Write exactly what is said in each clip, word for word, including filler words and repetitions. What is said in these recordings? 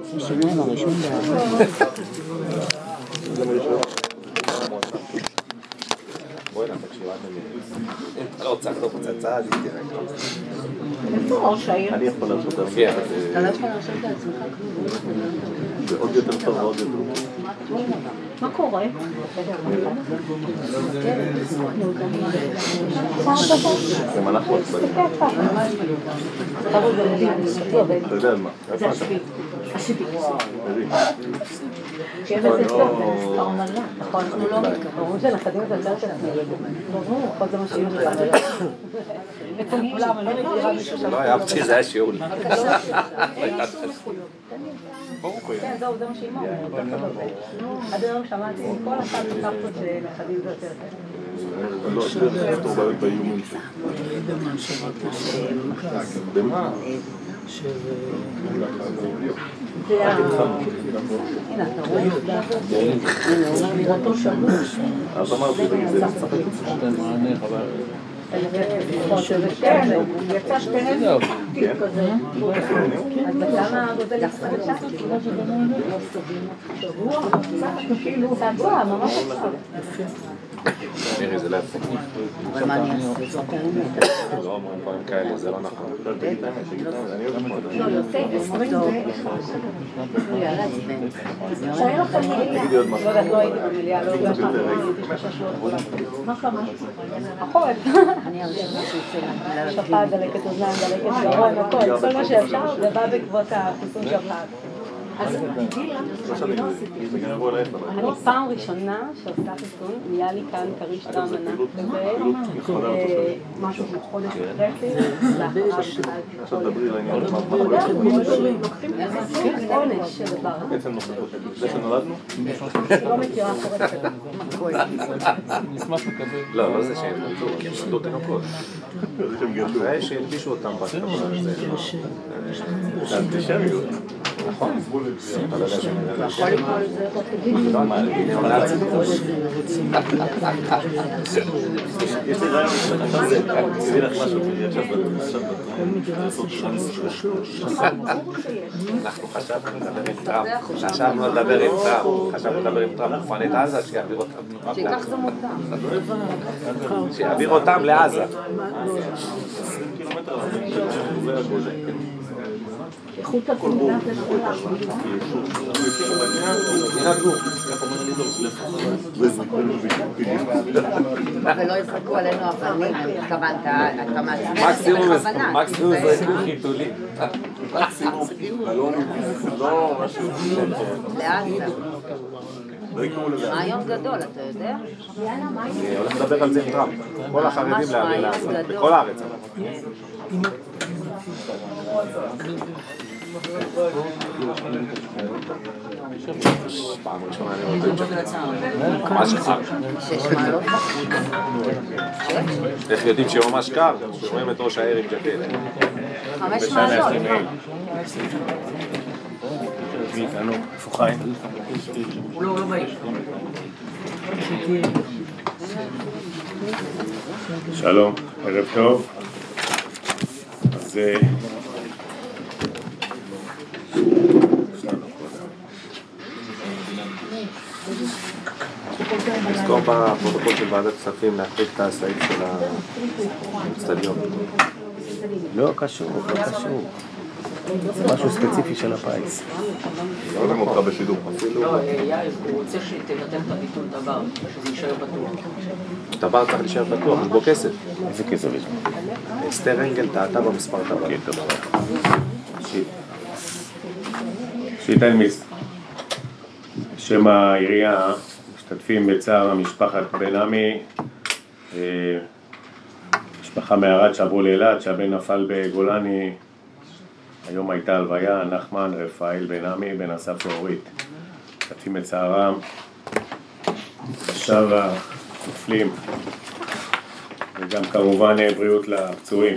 השבוע הראשון בואי לה, תקשיבה נמי. לא, צריך לא פצצה, אז היא תראה. איפה ראש העיר? אני יכול לעשות את זה. אתה לא יכול לעשות את עצמך כלום. זה עוד יותר טוב ועוד יותר טוב. מה קורה? זה מלאך מאוד צבאי. אתה יודע מה? זה השביעי. השביעי. שיהיה בזה טוב, זה ספרמלה. נכון, אנחנו לא אומרים שנכדים את הצעת שלנו. ברור, כל זה מה שיהיה לך. איפה כולם, אני לא מכירה מישהו שם. לא, אהבתי, זה היה שיעול. כן, זהו, זה מה שאימא אומרת. עד היום שמעתי כל אחד סבתות שנכדים זה יותר טוב. לא, זה לפתור בעיות באיומים שלי. במה? זה ה... הנה, אתה רואה? הנה, אותו שבוש. אז אמרתי, זה משחק כן, יצא שתיהן טיפ כזה. אז למה גודל חדשה? שבוע, כאילו, צעצוע, ממש עכשיו. נראה, זה לא יפה. אבל מה אני אעשה? לא אומרים פעמים כאלה, זה לא נכון. לא, יוצא עשרים הוא יאללה עצבן. שהיה לכם מליאה. לא יודעת, לא הייתי במליאה, לא יודעת. מה קרה? החורף. אני הראשונה שיוצא. שפעת, דלקת אוזניים, דלקת גרון, הכל. כל מה שאפשר, זה בא בעקבות החיסון שפעת. אז אני פעם ראשונה שעושה חיסון, נהיה לי כאן כריש דם ענק כזה, משהו כמו חודש וחצי, עכשיו דברי לעניין מה לוקחים איזה עונש של דבר. בעצם נוספות, זה שנולדנו? לא מכירה חורף. נשמח לקבל. לא, לא זה שהם נולדו, כי הם נולדו תינוקות. אחרי שהלבישו אותם בהתחלה, זה אנטישמיות. נכון. אתה לא יודע שאני יודע יכול לקרוא לזה לא, מה, ניאו-נאצים. יש לי רעיון, אני אביא לך משהו, תראי עכשיו אנחנו חשבנו לדבר עם טראמפ, חשבנו לדבר עם טראמפ, חשבנו לדבר עם טראמפ, מפנה את עזה, שיעביר אותם. שיקח זה מותר. שיעביר אותם לעזה. איכות התמונה זה שכולה. ינגנו. ולא יזרקו עלינו אבנים, התכוונת, אתה מקסימום זרקו חיתולים. מקסימום. לא, משהו. לעזה. רעיון גדול, אתה יודע? אני הולך לדבר על זה עם טראמפ. כל החרדים להעביר לעזה. בכל הארץ. פעם ראשונה אני רואה את ג'קט. ממש קר. שש מעלות? איך יודעים שממש קר? שרואים את ראש העיר עם ג'קט. חמש מעלות. מי איתנו? איפה חיים? הוא לא באיש. שלום, ערב טוב. אז נזכור בפרוטוקול של ועדת כספים להחליט את הסעיף של האצטדיון. לא קשור, לא קשור. זה משהו ספציפי של הפיס. לא יודע אותך בשידור אפילו. לא, יאיר, הוא רוצה שתבטל את הביטול דבר, שזה יישאר פתוח. דבר צריך להישאר פתוח, יש בו כסף. איזה כסף יש? אסתר אנגל טעתה במספר טבע. כן, תודה. שיטן מיס. בשם העירייה משתתפים בצער המשפחת בן עמי, משפחה מערד שעברו לאילת, שהבן נפל בגולני. היום הייתה הלוויה, נחמן רפאל בן עמי, בן אסף ואורית. משתתפים בצערם, עכשיו הנופלים, וגם כמובן בריאות לפצועים.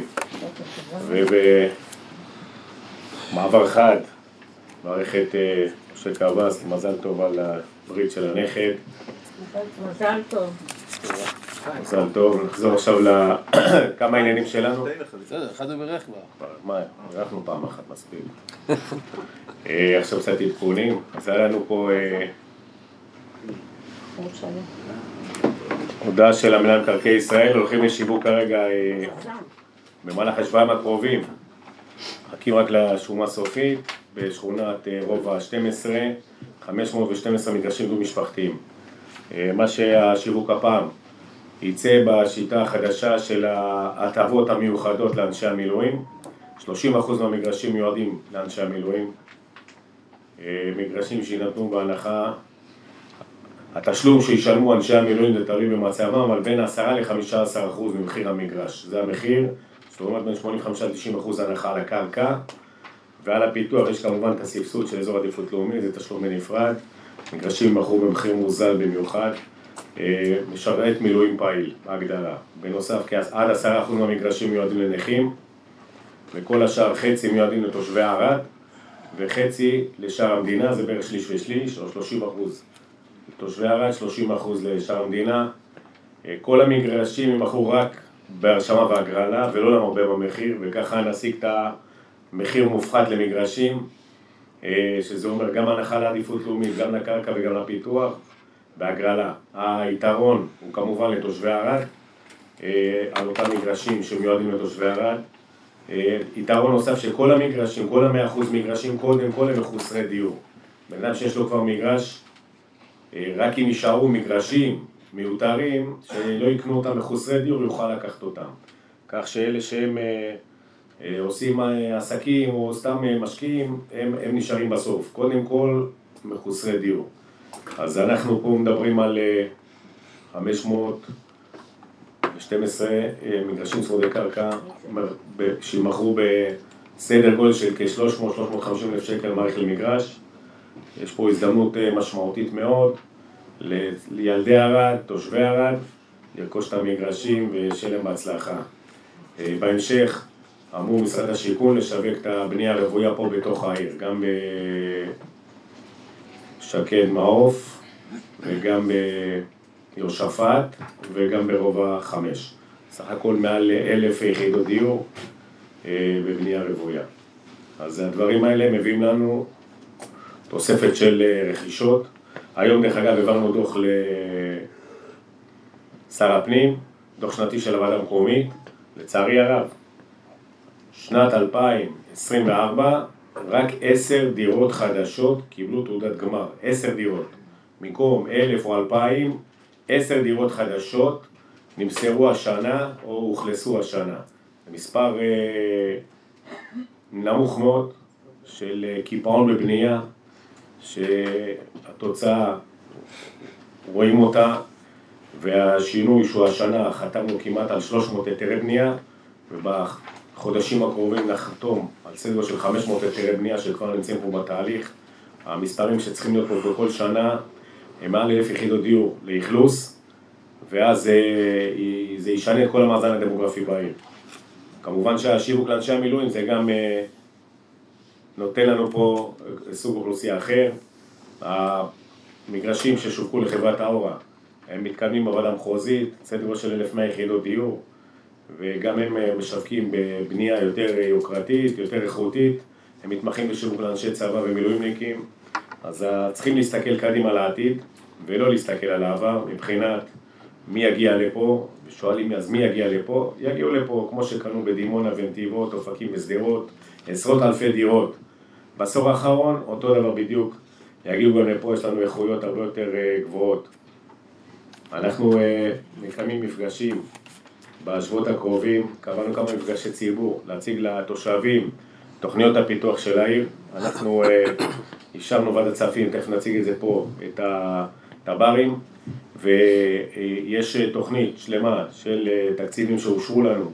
ובמעבר חד, מערכת משה קרבס, מזל טוב על הברית של הנכד. מזל טוב. מזל טוב, נחזור עכשיו לכמה עניינים שלנו. בסדר, אחד הוא בירך כבר. מה, בירכנו פעם אחת מספיק. עכשיו קצת עדכונים, אז היה לנו פה הודעה של המינהל מקרקעי ישראל, הולכים לשיווק כרגע במהלך השבועיים הקרובים, מחכים רק לשומה סופית בשכונת רובע שתים עשרה, חמש מאות ושתים עשרה מגרשים דו משפחתיים. מה שהשיווק הפעם יצא בשיטה החדשה של ההטבות המיוחדות לאנשי המילואים, שלושים אחוז מהמגרשים מיועדים לאנשי המילואים, מגרשים שינתנו בהנחה, התשלום שישלמו אנשי המילואים זה תלוי במצבם, אבל בין עשרה ל-חמישה עשר אחוז ממחיר המגרש, זה המחיר, זאת אומרת בין שמונים וחמישה עד תשעים אחוז הנחה על הקרקע, ועל הפיתוח יש כמובן את הסבסוד של אזור עדיפות לאומית, זה תשלום בנפרד, מגרשים מכרו במחיר מוזל במיוחד, משרת מילואים פעיל בהגדרה. בנוסף, עד עשרה אחוז מהמגרשים מיועדים לנכים, וכל השאר חצי מיועדים לתושבי ערד, וחצי לשאר המדינה, זה בערך שליש ושליש, או שלושים אחוז. לתושבי ערד, שלושים אחוז לשאר המדינה. כל המגרשים ימכרו רק בהרשמה והגרלה, ולא למרבה במחיר, וככה נשיג את המחיר מופחת למגרשים, שזה אומר גם הנחה לעדיפות לאומית, גם לקרקע וגם לפיתוח, בהגרלה. היתרון הוא כמובן לתושבי ערד, על אותם מגרשים שמיועדים לתושבי ערד. יתרון נוסף שכל המגרשים, כל המאה אחוז מגרשים, קודם כל הם מחוסרי דיור. בן אדם שיש לו כבר מגרש, רק אם יישארו מגרשים מיותרים, שלא יקנו אותם מחוסרי דיור, יוכל לקחת אותם. כך שאלה שהם עושים עסקים או סתם משקיעים, הם, הם נשארים בסוף. קודם כל, מחוסרי דיור. אז אנחנו פה מדברים על חמש מאות ושתים עשרה מגרשים צמודי קרקע שימכרו בסדר גודל של כ-שלוש מאות עד שלוש מאות וחמישים אלף שקל מעריך למגרש. יש פה הזדמנות משמעותית מאוד לילדי ערד, תושבי ערד, לרכוש את המגרשים ושיהיה להם בהצלחה. בהמשך אמור משרד השיכון לשווק את הבנייה הרוויה פה בתוך העיר, גם בשקד מעוף וגם ביושפט וגם ברובע חמש. סך הכל מעל אלף יחידות דיור בבנייה רוויה. אז הדברים האלה מביאים לנו תוספת של רכישות. היום דרך אגב העברנו דוח לשר הפנים, דוח שנתי של הוועדה המקומית. לצערי הרב, שנת אלפיים עשרים וארבע רק עשר דירות חדשות קיבלו תעודת גמר, עשר דירות. במקום אלף או אלפיים, עשר דירות חדשות נמסרו השנה או הוכלסו השנה. זה מספר אה, נמוך מאוד של קיפאון בבנייה, שהתוצאה רואים אותה, והשינוי שהוא השנה חתמנו כמעט על שלוש מאות היתרי בנייה, ובחודשים הקרובים נחתום על סדר של חמש מאות היתרי בנייה שכבר נמצאים פה בתהליך. המספרים שצריכים להיות פה בכל שנה הם מעל אלף יחידות דיור לאכלוס, ואז זה, זה ישנה את כל המאזן הדמוגרפי בעיר. כמובן שהשיווק לאנשי המילואים זה גם נותן לנו פה סוג אוכלוסייה אחר. המגרשים ששווקו לחברת האורה הם מתקדמים בוועדה המחוזית, סדר של אלף ומאה יחידות דיור, וגם הם משווקים בבנייה יותר יוקרתית, יותר איכותית. הם מתמחים בשיווק לאנשי צבא ומילואימניקים, אז צריכים להסתכל קדימה על העתיד ולא להסתכל על העבר. מבחינת מי יגיע לפה, ושואלים אז מי יגיע לפה, יגיעו לפה כמו שקנו בדימונה ונתיבות, אופקים ושדרות, עשרות אלפי דירות. בעשור האחרון אותו דבר בדיוק, יגיעו גם לפה, יש לנו איכויות הרבה יותר גבוהות. אנחנו מקיימים מפגשים בשבועות הקרובים, קבענו כמה מפגשי ציבור, להציג לתושבים תוכניות הפיתוח של העיר. אנחנו אישרנו ועדת כספים, תכף נציג את זה פה, את הברים, ויש תוכנית שלמה של תקציבים שאושרו לנו,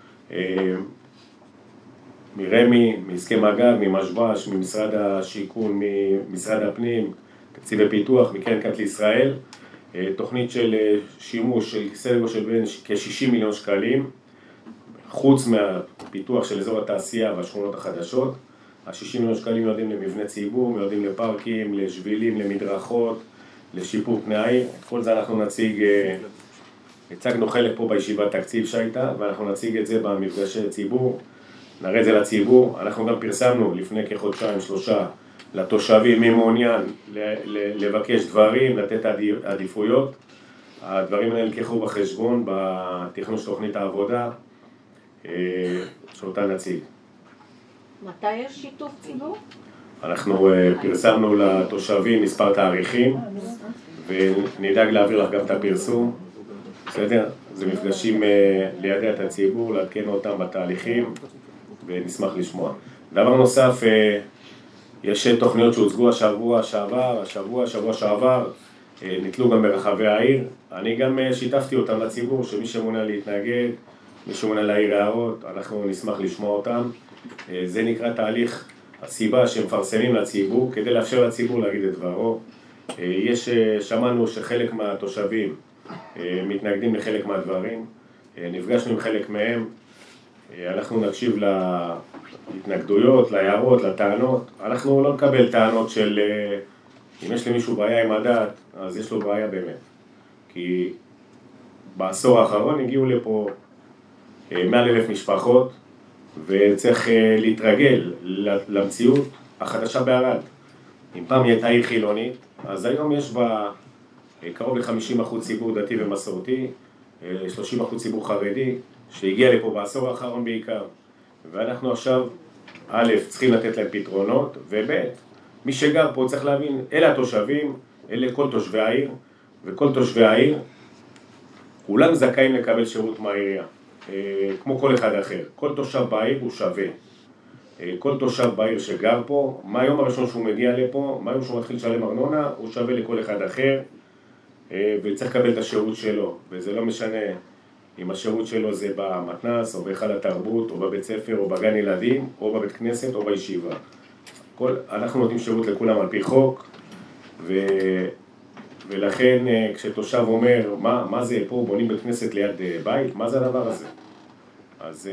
מרמי, מהסכם הגג, ממשבש, ממשרד השיכון, ממשרד הפנים, תקציבי פיתוח, מקרן קיימת לישראל, תוכנית של שימוש של סדר של בין כ-שישים מיליון שקלים, חוץ מהפיתוח של אזור התעשייה והשכונות החדשות. ה-שישים מיליון שקלים מיועדים למבני ציבור, מיועדים לפארקים, לשבילים, למדרכות, לשיפור פני העיר. את כל זה אנחנו נציג הצגנו חלק פה בישיבת תקציב שהייתה, ואנחנו נציג את זה במפגשי ציבור, נראה את זה לציבור. אנחנו גם פרסמנו לפני כחודשיים שלושה לתושבים מי מעוניין לבקש דברים, לתת עדיפויות. הדברים האלה לקחו בחשבון בתכנון של תוכנית העבודה שאותה נציג. מתי יש שיתוף ציבור? אנחנו פרסמנו לתושבים מספר תאריכים, ונדאג להעביר לך גם את הפרסום. בסדר? זה מפגשים לידע את הציבור, לעדכן אותם בתהליכים, ונשמח לשמוע. דבר נוסף, יש תוכניות שהוצגו השבוע שעבר, השבוע, השבוע שעבר, נתלו גם ברחבי העיר. אני גם שיתפתי אותם לציבור, שמי שמעוניין להתנגד, מי שמעוניין להעיר הערות, אנחנו נשמח לשמוע אותם. זה נקרא תהליך הסיבה שמפרסמים לציבור, כדי לאפשר לציבור להגיד את דברו. יש, שמענו שחלק מהתושבים מתנגדים לחלק מהדברים, נפגשנו עם חלק מהם, אנחנו נקשיב להתנגדויות, להערות, לטענות. אנחנו לא נקבל טענות של אם יש למישהו בעיה עם הדת, אז יש לו בעיה באמת. כי בעשור האחרון הגיעו לפה מעל אלף משפחות, וצריך להתרגל למציאות החדשה בערד. אם פעם היא הייתה עיר חילונית, אז היום יש בה קרוב ל-חמישים אחוז ציבור דתי ומסורתי, שלושים אחוז ציבור חרדי, שהגיע לפה בעשור האחרון בעיקר. ואנחנו עכשיו, א', צריכים לתת להם פתרונות, וב', מי שגר פה צריך להבין, אלה התושבים, אלה כל תושבי העיר, וכל תושבי העיר, כולם זכאים לקבל שירות מהעירייה, כמו כל אחד אחר. כל תושב בעיר הוא שווה. כל תושב בעיר שגר פה, מהיום הראשון שהוא מגיע לפה, מהיום שהוא מתחיל לשלם ארנונה, הוא שווה לכל אחד אחר, וצריך לקבל את השירות שלו, וזה לא משנה אם השירות שלו זה במתנ"ס, או בהיכל התרבות, או בבית ספר, או בגן ילדים, או בבית כנסת, או בישיבה. כל, אנחנו נותנים שירות לכולם על פי חוק, ו, ולכן כשתושב אומר, מה, מה זה פה, בונים בית כנסת ליד בית, מה זה הדבר הזה? אז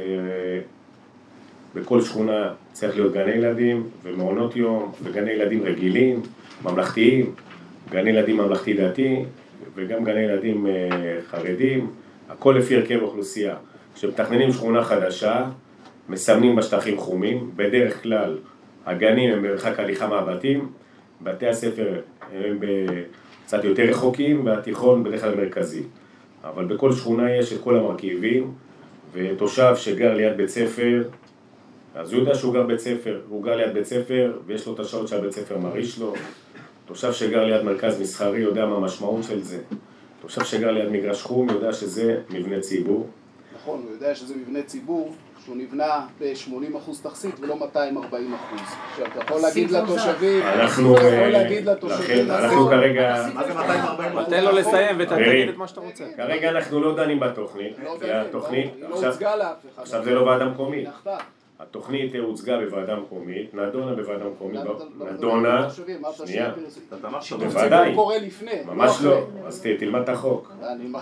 בכל שכונה צריך להיות גני ילדים, ומעונות יום, וגני ילדים רגילים, ממלכתיים, גני ילדים ממלכתי דתי, וגם גני ילדים חרדים, הכל לפי הרכב אוכלוסייה. כשמתכננים שכונה חדשה, מסמנים בשטחים חומים, בדרך כלל הגנים הם במרחק הליכה מהבתים, בתי הספר הם קצת יותר רחוקים, והתיכון בדרך כלל מרכזי. אבל בכל שכונה יש את כל המרכיבים, ותושב שגר ליד בית ספר, אז הוא יודע שהוא גר בית ספר, הוא גר ליד בית ספר, ויש לו את השעות שהבית ספר מריש לו. תושב שגר ליד מרכז מסחרי יודע מה המשמעות של זה. תושב שגר ליד מגרש חום יודע שזה מבנה ציבור. נכון, הוא יודע שזה מבנה ציבור שהוא נבנה ב-שמונים אחוז תכסית ולא מאתיים וארבעים אחוז. עכשיו, אתה יכול להגיד לתושבים, אנחנו, אתה יכול להגיד לתושבים, אנחנו כרגע... מה זה מאתיים וארבעים אחוז? תן לו לסיים ותגיד את מה שאתה רוצה. כרגע אנחנו לא דנים בתוכנית. התוכנית, היא לא הוצגה לאף אחד. עכשיו זה לא ועדה מקומית. התוכנית הוצגה בוועדה מקומית, נדונה בוועדה מקומית, נדונה, שנייה, בוודאי, ממש לא, אז תלמד את החוק.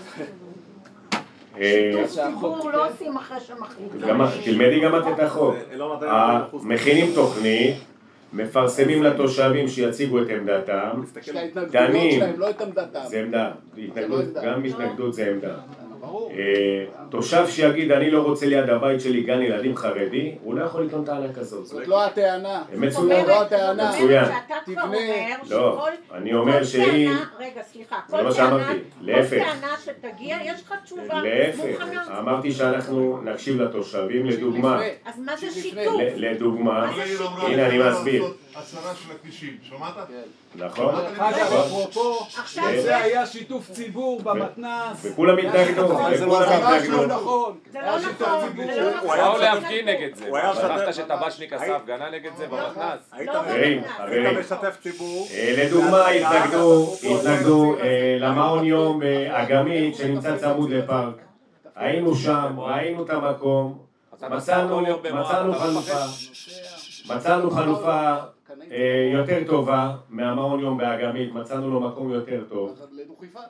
ציבור לא עושים אחרי שמחליטים. תלמדי גם את החוק. מכינים תוכנית, מפרסמים לתושבים שיציגו את עמדתם, דנים, זה עמדה, גם התנגדות זה עמדה. תושב שיגיד אני לא רוצה ליד הבית שלי גן ילדים חרדי, הוא לא יכול לטעון טענה כזאת. זאת לא הטענה. מצוין, מצוין. לא, אני אומר שהיא... רגע, סליחה. זה מה שאמרתי, להפך. כל טענה שתגיע, יש לך תשובה. להפך, אמרתי שאנחנו נקשיב לתושבים, לדוגמה. אז מה זה שיתוף? לדוגמה, הנה אני מסביר. הצרה של הכבישים, שמעת? נכון. אגב, אפרופו, זה היה שיתוף ציבור במתנ"ס. וכולם התנגדו, וכולם התנגדו. לא נכון. זה לא נכון. הוא היה עולה להפגין נגד זה. שכחת שטבשניק עשה הפגנה נגד זה במתנ"ס. חברים, חברים. משתף ציבור. לדוגמה, התנגדו, התנגדו למעון יום אגמית שנמצא צמוד לפארק. היינו שם, ראינו את המקום, מצאנו חלופה. מצאנו חלופה יותר טובה מהמעון יום באגמית, מצאנו לו מקום יותר טוב. לדוכיפה?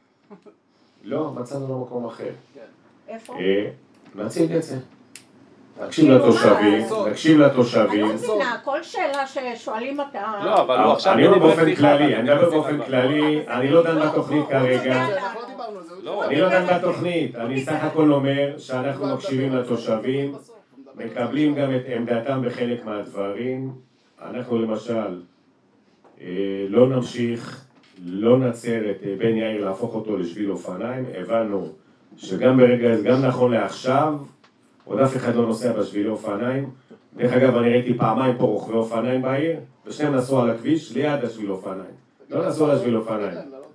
לא, מצאנו לו מקום אחר. איפה? נציג את זה. נקשיב לתושבים, נקשיב אני לתושבים. לא מבינה, כל שאלה ששואלים אותה... לא, אבל הוא עכשיו... אני אומר באופן פתיחה, כללי, ואתה אני מדבר מוציא באופן דבר. כללי, אני לא דן בתוכנית כרגע. אנחנו לא דיברנו על זה. לא, אני לא דן בתוכנית, אני סך הכל אומר שאנחנו מקשיבים לתושבים, מקבלים גם את עמדתם בחלק מהדברים. אנחנו למשל לא נמשיך, לא נצר את בן יאיר להפוך אותו לשביל אופניים. הבנו שגם ברגע, גם נכון לעכשיו, עוד אף אחד לא נוסע בשביל אופניים. דרך אגב, אני ראיתי פעמיים פה רוכבי אופניים בעיר, ושניהם נסעו על הכביש ליד השביל אופניים. לא נסעו על השביל אופניים.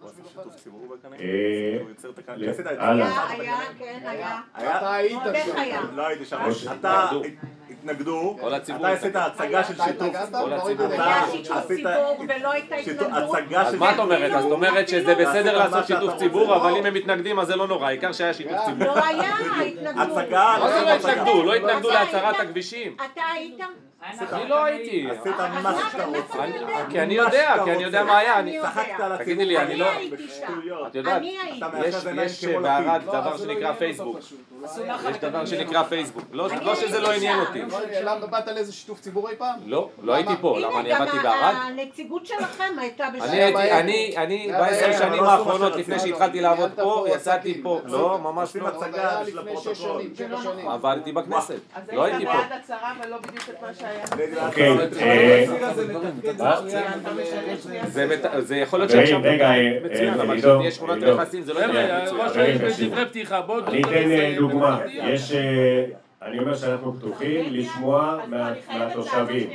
היה, היה, כן, היה. אתה היית איך שם. היה? לא הייתי שם. אתה התנגדו, כל הציבור אתה עשית הצגה של שיתוף. היה שיתוף ציבור ולא הייתה התנגדות. אז מה את אומרת? אז את אומרת שזה בסדר לעשות שיתוף ציבור, אבל אם הם מתנגדים אז זה לא נורא, העיקר שהיה שיתוף ציבור. לא היה התנגדות. הצגה, מה זה לא התנגדו? לא התנגדו להצרת הכבישים. אתה היית? אני לא הייתי. עשית מה שאתה רוצה. כי אני יודע, כי אני יודע מה היה. אני יודע. צחקת על תגידי לי, אני לא... הייתי שם. את יודעת, אני הייתי. יש בערד דבר שנקרא פייסבוק. יש דבר שנקרא פייסבוק. לא שזה לא עניין אותי. למה באת לאיזה שיתוף ציבור אי פעם? לא, לא הייתי פה. למה אני עבדתי הנה, בערד? גם הנציגות שלכם הייתה אני בשביל... הייתי, אני, אני בעשר שנים האחרונות לפני שהתחלתי לעבוד פה, יצאתי פה, לא, ממש לא, הצגה של לפני שש הפרוטוקול. שנים, שבע שנים. עבדתי בכנסת, אז לא היית הייתי פה. בעד הצהרה ולא בדיוק את מה שהיה. אוקיי, זה מת- זה יכול להיות רגע, שעכשיו רגע, מצוין, אבל עידו, כשתהיה שכונת עידו. נכסים זה לא יהיה מצוין. חברים, תקשיבו. פתיחה, בואו אני אתן אה, דוגמה, יש, אה, אני אומר שאנחנו פתוחים לשמוע מה- מהתושבים.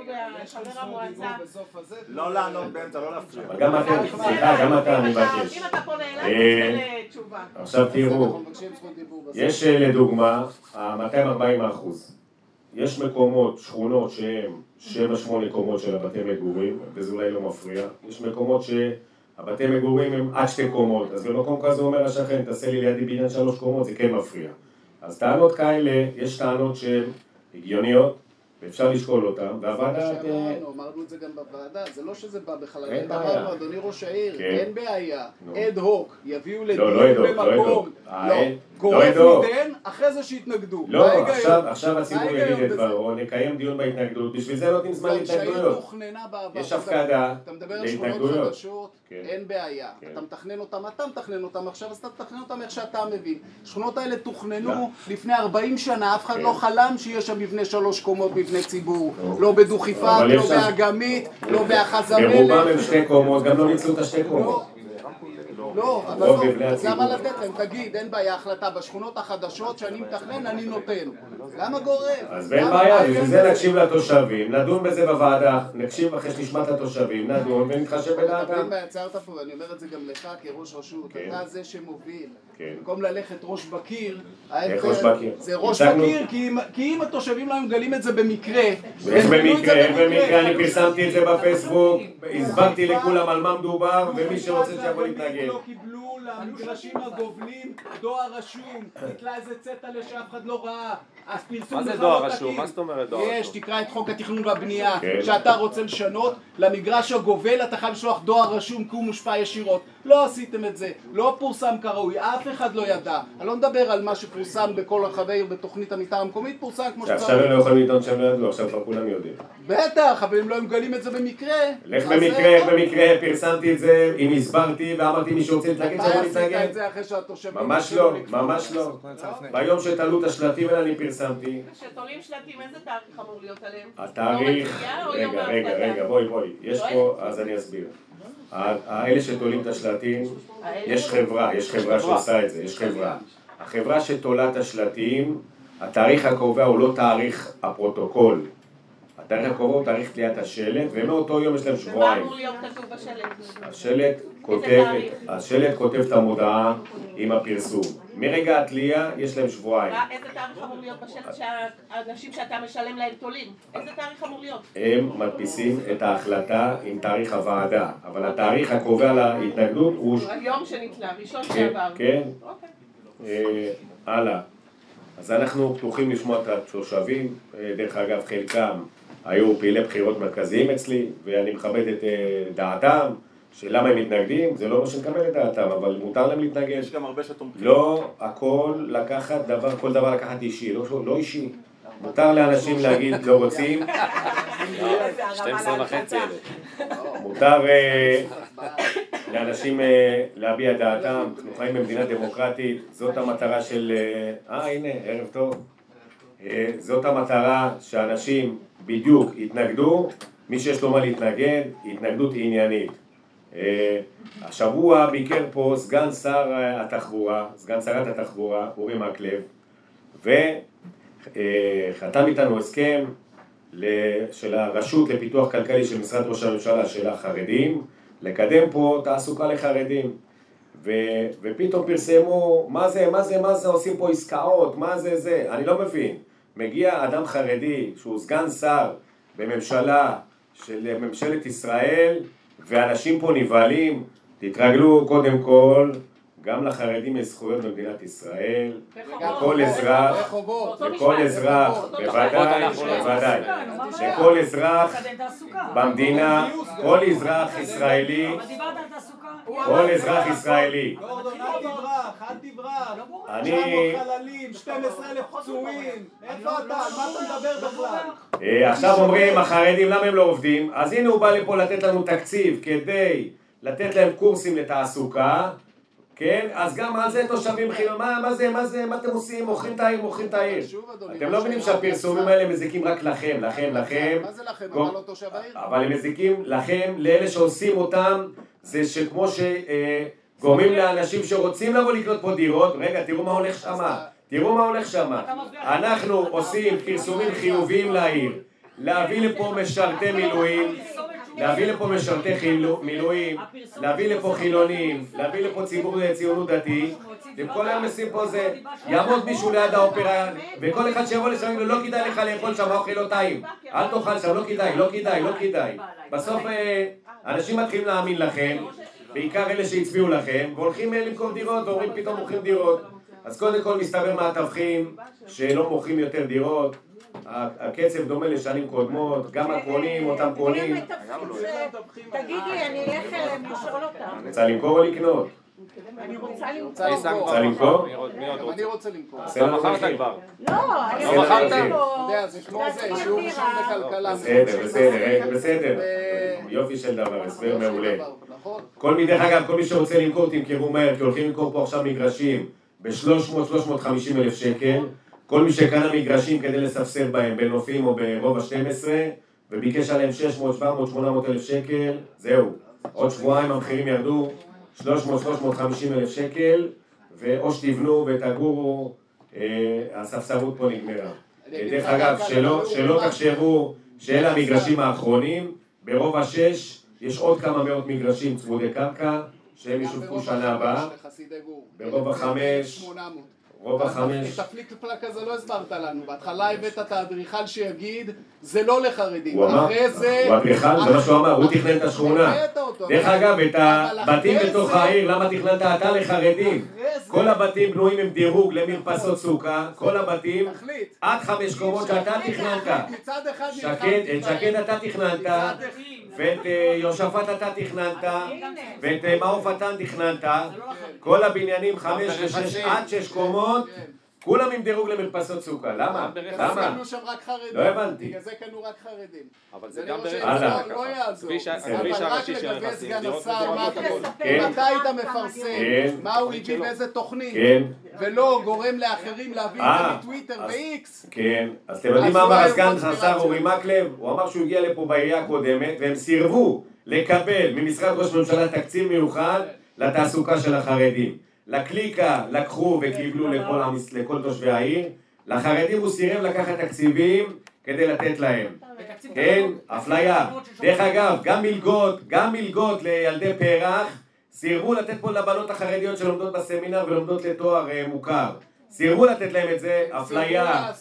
חבר המועצה. לא לענות באמצע, לא להפריע. גם אתם, סליחה, גם אתה, אני מבקש. אם אתה פונה אה, אליי, תקבל תשובה. עכשיו תראו, אנחנו מבקשים זכות דיבור בסוף. יש אה, לדוגמה, ה-מאתיים וארבעים אחוז. יש מקומות, שכונות שהן שבע שמונה קומות של הבתי מגורים, וזה אולי לא מפריע. יש מקומות שהבתי מגורים הם עד שתי קומות, אז במקום כזה אומר השכן, תעשה לי לידי בניין שלוש קומות, זה כן מפריע. אז טענות כאלה, יש טענות שהן הגיוניות, ואפשר לשקול אותן, והוועדה... שאמרנו, אמרנו את זה גם בוועדה, זה לא שזה בא בחלל, אין בעיה. אמרנו, אדוני ראש העיר, כן. אין בעיה, נו. אד הוק, יביאו לא, לדיון לא אד הוק, לא אד במקום, הוק. לא, אה, גורף לא אד הוק. ניתן, אחרי זה שיתנגדו. מה לא, ההיגיון? עכשיו, עכשיו הציבור מה ההיגיון יגיד את בזה? דברו, נקיים דיון בהתנגדות, בשביל זה נותנים זמן גם שהעיר להתנגדויות. תוכננה בעבר, יש אתה מדבר- הפקדה אתה מדבר על שכונות להתנגדויות. חדשות, כן. אין בעיה, כן. אתה מתכנן אותם, אתה מתכנן אותם עכשיו, אז אתה תתכנן אותם איך שאתה מבין. השכונות האלה לא. תוכננו לפני ארבעים שנה, אף אחד כן. לא חלם שיש שם מבנה שלוש קומות, מבנה ציבור, לא. לא בדוכיפת, אבל לא יש שם- באגמית, לא ברובם באחזמלך. הם שתי קומות, גם לא ניצלו את השתי קומות. לא, אבל רוב לא, מבני אז למה הציבור. לתת להם? תגיד, אין בעיה, החלטה בשכונות החדשות שאני מתכנן, אני נותן. למה גורף? אז אין למה? בעיה, מה בשביל ההיגיון זה בזה? נקשיב לתושבים, נדון בזה בוועדה, נקשיב אחרי שנשמע את התושבים, נדון ונתחשב בדעתם. מדברים מהצעת פה, ואני אומר את זה גם לך כראש רשות, כן. אתה זה שמוביל. כן. במקום ללכת ראש בקיר, איך ראש בקיר? זה ראש הצגנו- בקיר, כי אם- כי אם התושבים לא היו מגלים את זה במקרה, איך והם גילו את זה במקרה, איך במקרה, אני היו פרסמתי את זה בפייסבוק, הסברתי לכולם על מה מדובר, ומי שרוצה שיבוא להתנגד. לא קיבלו למגרשים הגובלים דואר רשום, נתלה איזה צטלה שאף אחד לא ראה, אז פרסום מה זה בכלל דואר לא רשום? תקין. מה זאת אומרת דואר יש, רשום? תקרא את חוק התכנון והבנייה, כן. שאתה רוצה לשנות, למגרש הגובל אתה חייב לשלוח דואר רשום כי הוא מושפע ישירות. לא עשיתם את זה, לא פורסם כראוי, אף אחד לא ידע. אני לא מדבר על מה שפורסם בכל רחבי העיר בתוכנית המתאר המקומית, פורסם כמו שעכשיו שצריך. הם לא יכולים לטעון שהם לא ידעו, עכשיו כבר כולם יודעים. בטח, אבל הם לא היו מגלים את זה במקרה. לך אז במקרה, זה- איך במקרה, פרסמתי את זה, אם הסברתי ואמרתי מי שרוצה להתנגד אתה שיבוא עשית להתנגד. את זה אחרי שהתושבים... ממש התחילו לא, לקפוץ. ממש לא. ביום שתלו את השלטים האלה אני פרסמתי. כשתולים שלטים, איזה תאריך אמור להיות עליהם? התאריך, יום התחייה או יום רגע, רגע, ההחלטה? רגע, בואי, בואי, יש פה, אז אני אסביר. ה- האלה שתולים את השלטים, יש חברה, יש חברה שעושה את זה, יש חברה. החברה שתולה את השלטים, התאריך הקובע הוא לא תאריך הפרוטוקול. התאריך הקובע הוא תאריך תליית השלט, ומאותו יום יש להם ומה שבועיים. אמור להיות כתוב בשלט? השלט כותב, תאריך? השלט כותב את המודעה עם הפרסום. מרגע התלייה יש להם שבועיים. מה- איזה תאריך אמור להיות בשלט שהאנשים שאתה משלם להם תולים? איזה תאריך אמור להיות? הם מדפיסים את ההחלטה עם תאריך הוועדה, אבל התאריך הקובע להתנגדות הוא... היום שנתלה, ראשון כן, שעבר. כן. אוקיי. אה, הלאה. אז אנחנו פתוחים לשמוע את התושבים, אה, דרך אגב חלקם היו פעילי בחירות מרכזיים אצלי, ואני מכבד את אה, דעתם, שלמה הם מתנגדים, זה לא מה שנקבל את דעתם, אבל מותר להם להתנגד. יש גם הרבה שתומכים. לא הכל לקחת דבר, כל דבר לקחת אישי, לא, לא אישי. מותר לאנשים להגיד לא רוצים, שתים עשרה וחצי אלה. מותר אה, לאנשים אה, להביע דעתם, אנחנו חיים במדינה דמוקרטית, זאת המטרה של... אה, אה הנה, ערב טוב. אה, זאת המטרה שאנשים בדיוק יתנגדו, מי שיש לו מה להתנגד, התנגדות עניינית. אה, השבוע ביקר פה סגן שר התחבורה, סגן שרת התחבורה, אורי מקלב, וחתם איתנו הסכם של הרשות לפיתוח כלכלי של משרד ראש הממשלה של החרדים, לקדם פה תעסוקה לחרדים. ו, ופתאום פרסמו, מה זה, מה זה, מה זה, עושים פה עסקאות, מה זה זה, אני לא מבין. מגיע אדם חרדי שהוא סגן שר בממשלה של ממשלת ישראל, ואנשים פה נבהלים, תתרגלו קודם כל, גם לחרדים יש זכויות במדינת ישראל, לכל אזרח, לכל אזרח, בוודאי, בוודאי, לכל אזרח במדינה, כל אזרח ישראלי, כל אזרח ישראלי. גורדון, אל תברח, אל תברח. אני... תשע מאות חללים, שנים עשר אלף פצועים. איפה אתה? על מה אתה מדבר בכלל? עכשיו אומרים, החרדים, למה הם לא עובדים? אז הנה הוא בא לפה לתת לנו תקציב כדי לתת להם קורסים לתעסוקה, כן? אז גם על זה תושבים חילונים, מה, מה זה, מה זה, מה אתם עושים? מוכרים את העיר, מוכרים את העיר. אתם לא מבינים שהפרסומים האלה מזיקים רק לכם, לכם, לכם. מה זה לכם? אבל לא תושב העיר? אבל הם מזיקים לכם, לאלה שעושים אותם, זה שכמו שגורמים לאנשים שרוצים לבוא לקנות פה דירות, רגע, תראו מה הולך שמה, תראו מה הולך שמה. אנחנו עושים פרסומים חיוביים לעיר, להביא לפה משרתי מילואים, להביא לפה משרתי מילואים, להביא לפה חילונים, להביא לפה ציבור ציונות דתי, וכל היום עושים פה זה, יעמוד מישהו ליד האופרה, וכל אחד שיבוא לשם, לא כדאי לך לאכול שם אוכל לא טעים, אל תאכל שם, לא כדאי, לא כדאי, לא כדאי. בסוף אנשים מתחילים להאמין לכם, בעיקר אלה שהצביעו לכם, והולכים למכור דירות, ואומרים פתאום מוכרים דירות. אז קודם כל מסתבר מהטווחים שלא מוכרים יותר דירות, הקצב דומה לשנים קודמות, גם הקונים, אותם קונים. תגיד לי, אני אלך אליהם לשאול אותם. רוצה למכור או לקנות? אני רוצה למכור. רוצה למכור? אני רוצה למכור. לא מכרת כבר. לא, אני לא רוצה מכרת? למכור. אתה יודע, זה כמו זה, שיעור ראשון בכלכלה. בסדר, בסדר, בסדר. יופי של דבר, הסבר מעולה. כל מי, דרך אגב, כל מי שרוצה למכור, תמכרו מהר, כי הולכים למכור פה עכשיו מגרשים ב-שלוש מאות שלוש מאות וחמישים אלף שקל. כל מי שקנה מגרשים כדי לספסר בהם בנופים או ברובע שתים עשרה וביקש עליהם שש מאות, שבע מאות, שמונה מאות אלף שקל, זהו. עוד שבועיים המחירים ירדו שלוש מאות, שלוש מאות וחמישים אלף שקל, ואו שתבנו ותגורו, אה, הספסרות פה נגמרה. דרך אגב, שלא, שלא תחשבו שאלה המגרשים האחרונים, ברובע שש יש עוד כמה מאות מגרשים צמודי קרקע, שהם ישווקו שנה הבאה, ברובע חמש, רובע חמש. את הפליק פלק הזה לא הסברת לנו, בהתחלה הבאת את האדריכל שיגיד זה לא לחרדים, הוא אמר, אחרי זה... הוא אדריכל, זה מה שהוא אמר, הוא תכנן את השכונה. דרך אגב, את הבתים בתוך העיר, למה תכננת אתה לחרדים? כל הבתים בנויים עם דירוג למרפסות סוכה, כל הבתים עד חמש קומות שאתה תכננת. מצד אחד את שקד אתה תכננת, ואת יושפט אתה תכננת, ואת מעוף אתה תכננת, כל הבניינים חמש ושש עד שש קומות, כולם עם דירוג למרפסות סוכה. למה? למה? קנו שם רק חרדים. לא הבנתי. בגלל זה קנו רק חרדים. אבל זה גם ברחוב. הלאה. לא יעזור. הכביש הראשי של רק לגבי הנכסים, סגן דירות השר, מה ודירות אתה כן. מתי היית מפרסם? כן. מה הוא הביא ואיזה תוכנית? כן. ולא גורם לאחרים להביא את אה, זה מטוויטר אז- ו-X. כן, אז אתם יודעים אז מה לא אמר היו הסגן קונספירציות. השר אורי מקלב? הוא אמר שהוא הגיע לפה בעירייה הקודמת והם סירבו לקבל ממשרד ראש ממשלה תקציב מיוחד לתעסוקה של החרדים. לקליקה לקחו וקיבלו לכל, המס... לכל תושבי העיר, לחרדים הוא סירב לקחת תקציבים כדי לתת להם. כן, אפליה. דרך אגב, גם מלגות, גם מלגות לילדי פרח, סירבו לתת פה לבנות החרדיות שלומדות בסמינר ולומדות לתואר אה, מוכר. סירבו לתת להם את זה, אפליה,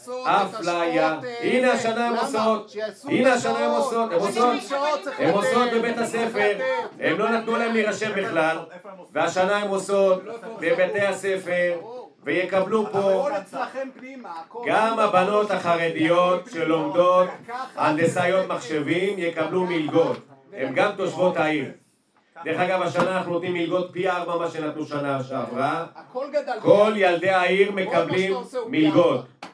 אפליה. הנה השנה הם עושות, הנה השנה הם עושות, הם עושות, הם עושות בבית הספר, הם לא נתנו להם להירשם בכלל, והשנה הם עושות בבתי הספר, ויקבלו פה הכל אצלכם פנימה. הכל- גם הבנות החרדיות שלומדות הנדסאיות מחשבים יקבלו מלגות, הם גם תושבות העיר. דרך אגב, השנה אנחנו נותנים מלגות פי ארבע מה שנתנו שנה שעברה. הכל גדל. כל ילדי העיר מקבלים מלגות.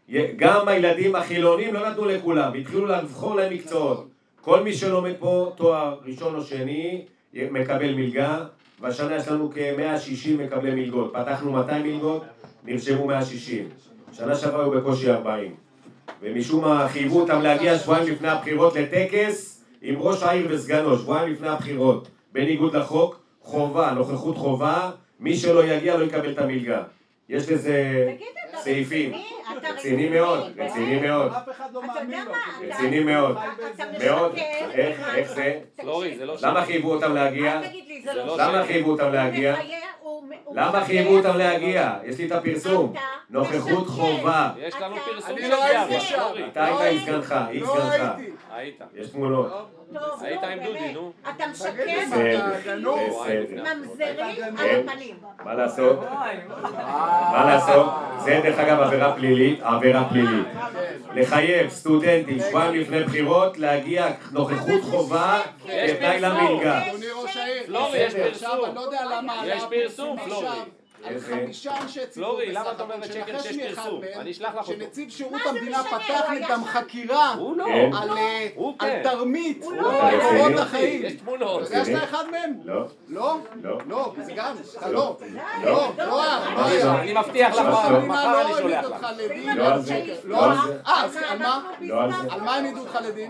גם הילדים החילונים לא נתנו לכולם, התחילו לבחור להם מקצועות. כל מי שלומד פה תואר ראשון או שני מקבל מלגה, והשנה יש לנו כ-מאה ושישים מקבלי מלגות. פתחנו מאתיים מלגות, נרשמו מאה ושישים. שנה שעברה היו בקושי ארבעים. ומשום מה חייבו אותם להגיע שבועיים לפני הבחירות לטקס עם ראש העיר וסגנו, שבועיים לפני הבחירות. בניגוד לחוק, חובה, נוכחות חובה, מי שלא יגיע לא יקבל את המלגה. יש לזה סעיפים. רציני מאוד, רציני מאוד. אף אחד לא מאמין לו. רציני מאוד. מאוד. איך, איך זה? פלורי, זה לא למה חייבו אותם להגיע? זה לא למה חייבו אותם להגיע? למה חייבו אותם להגיע? יש לי את הפרסום. נוכחות חובה. יש לנו פרסום אני לא הייתי שם. אתה היית עם סגנך, עם לא סגנך. הייתי. היית. יש תמונות. היית עם דודי, נו. אתה משקר, בסדר, ממזרים על הפנים. מה לעשות? מה לעשות? זה דרך אגב עבירה פלילית, עבירה פלילית. לחייב סטודנטים שבועיים לפני בחירות להגיע נוכחות חובה כתנאי למלגה. אדוני ראש העיר, פלורי, יש עכשיו פרסום. אני לא יודע למה יש פרסום, פלורי. על חמישה אנשי ציבור פלורי, בסך למה את הכל, אומרת שקר שנחש שיש מאחד פרסום? מהם, אני אשלח לך אותו. שנציב שירות מה זה המדינה משנה? פתח הוא היה נגדם שם. חקירה הוא לא. כן. על הוא על כן. תרמית, הוא על לא. קורות רציני? החיים. יש תמונות. אתה יודע שאתה אחד מהם? לא. לא? לא. לא, זה גם, אתה לא. לא. לא, לא, לא היה. אני מבטיח לך, ממש לא. מחר אני לא שולח העמיד לך. אותך לדין. לא על זה. לא לא על על זה. זה. אה, אז על מה? לא על זה. על מה העמידו אותך לדין?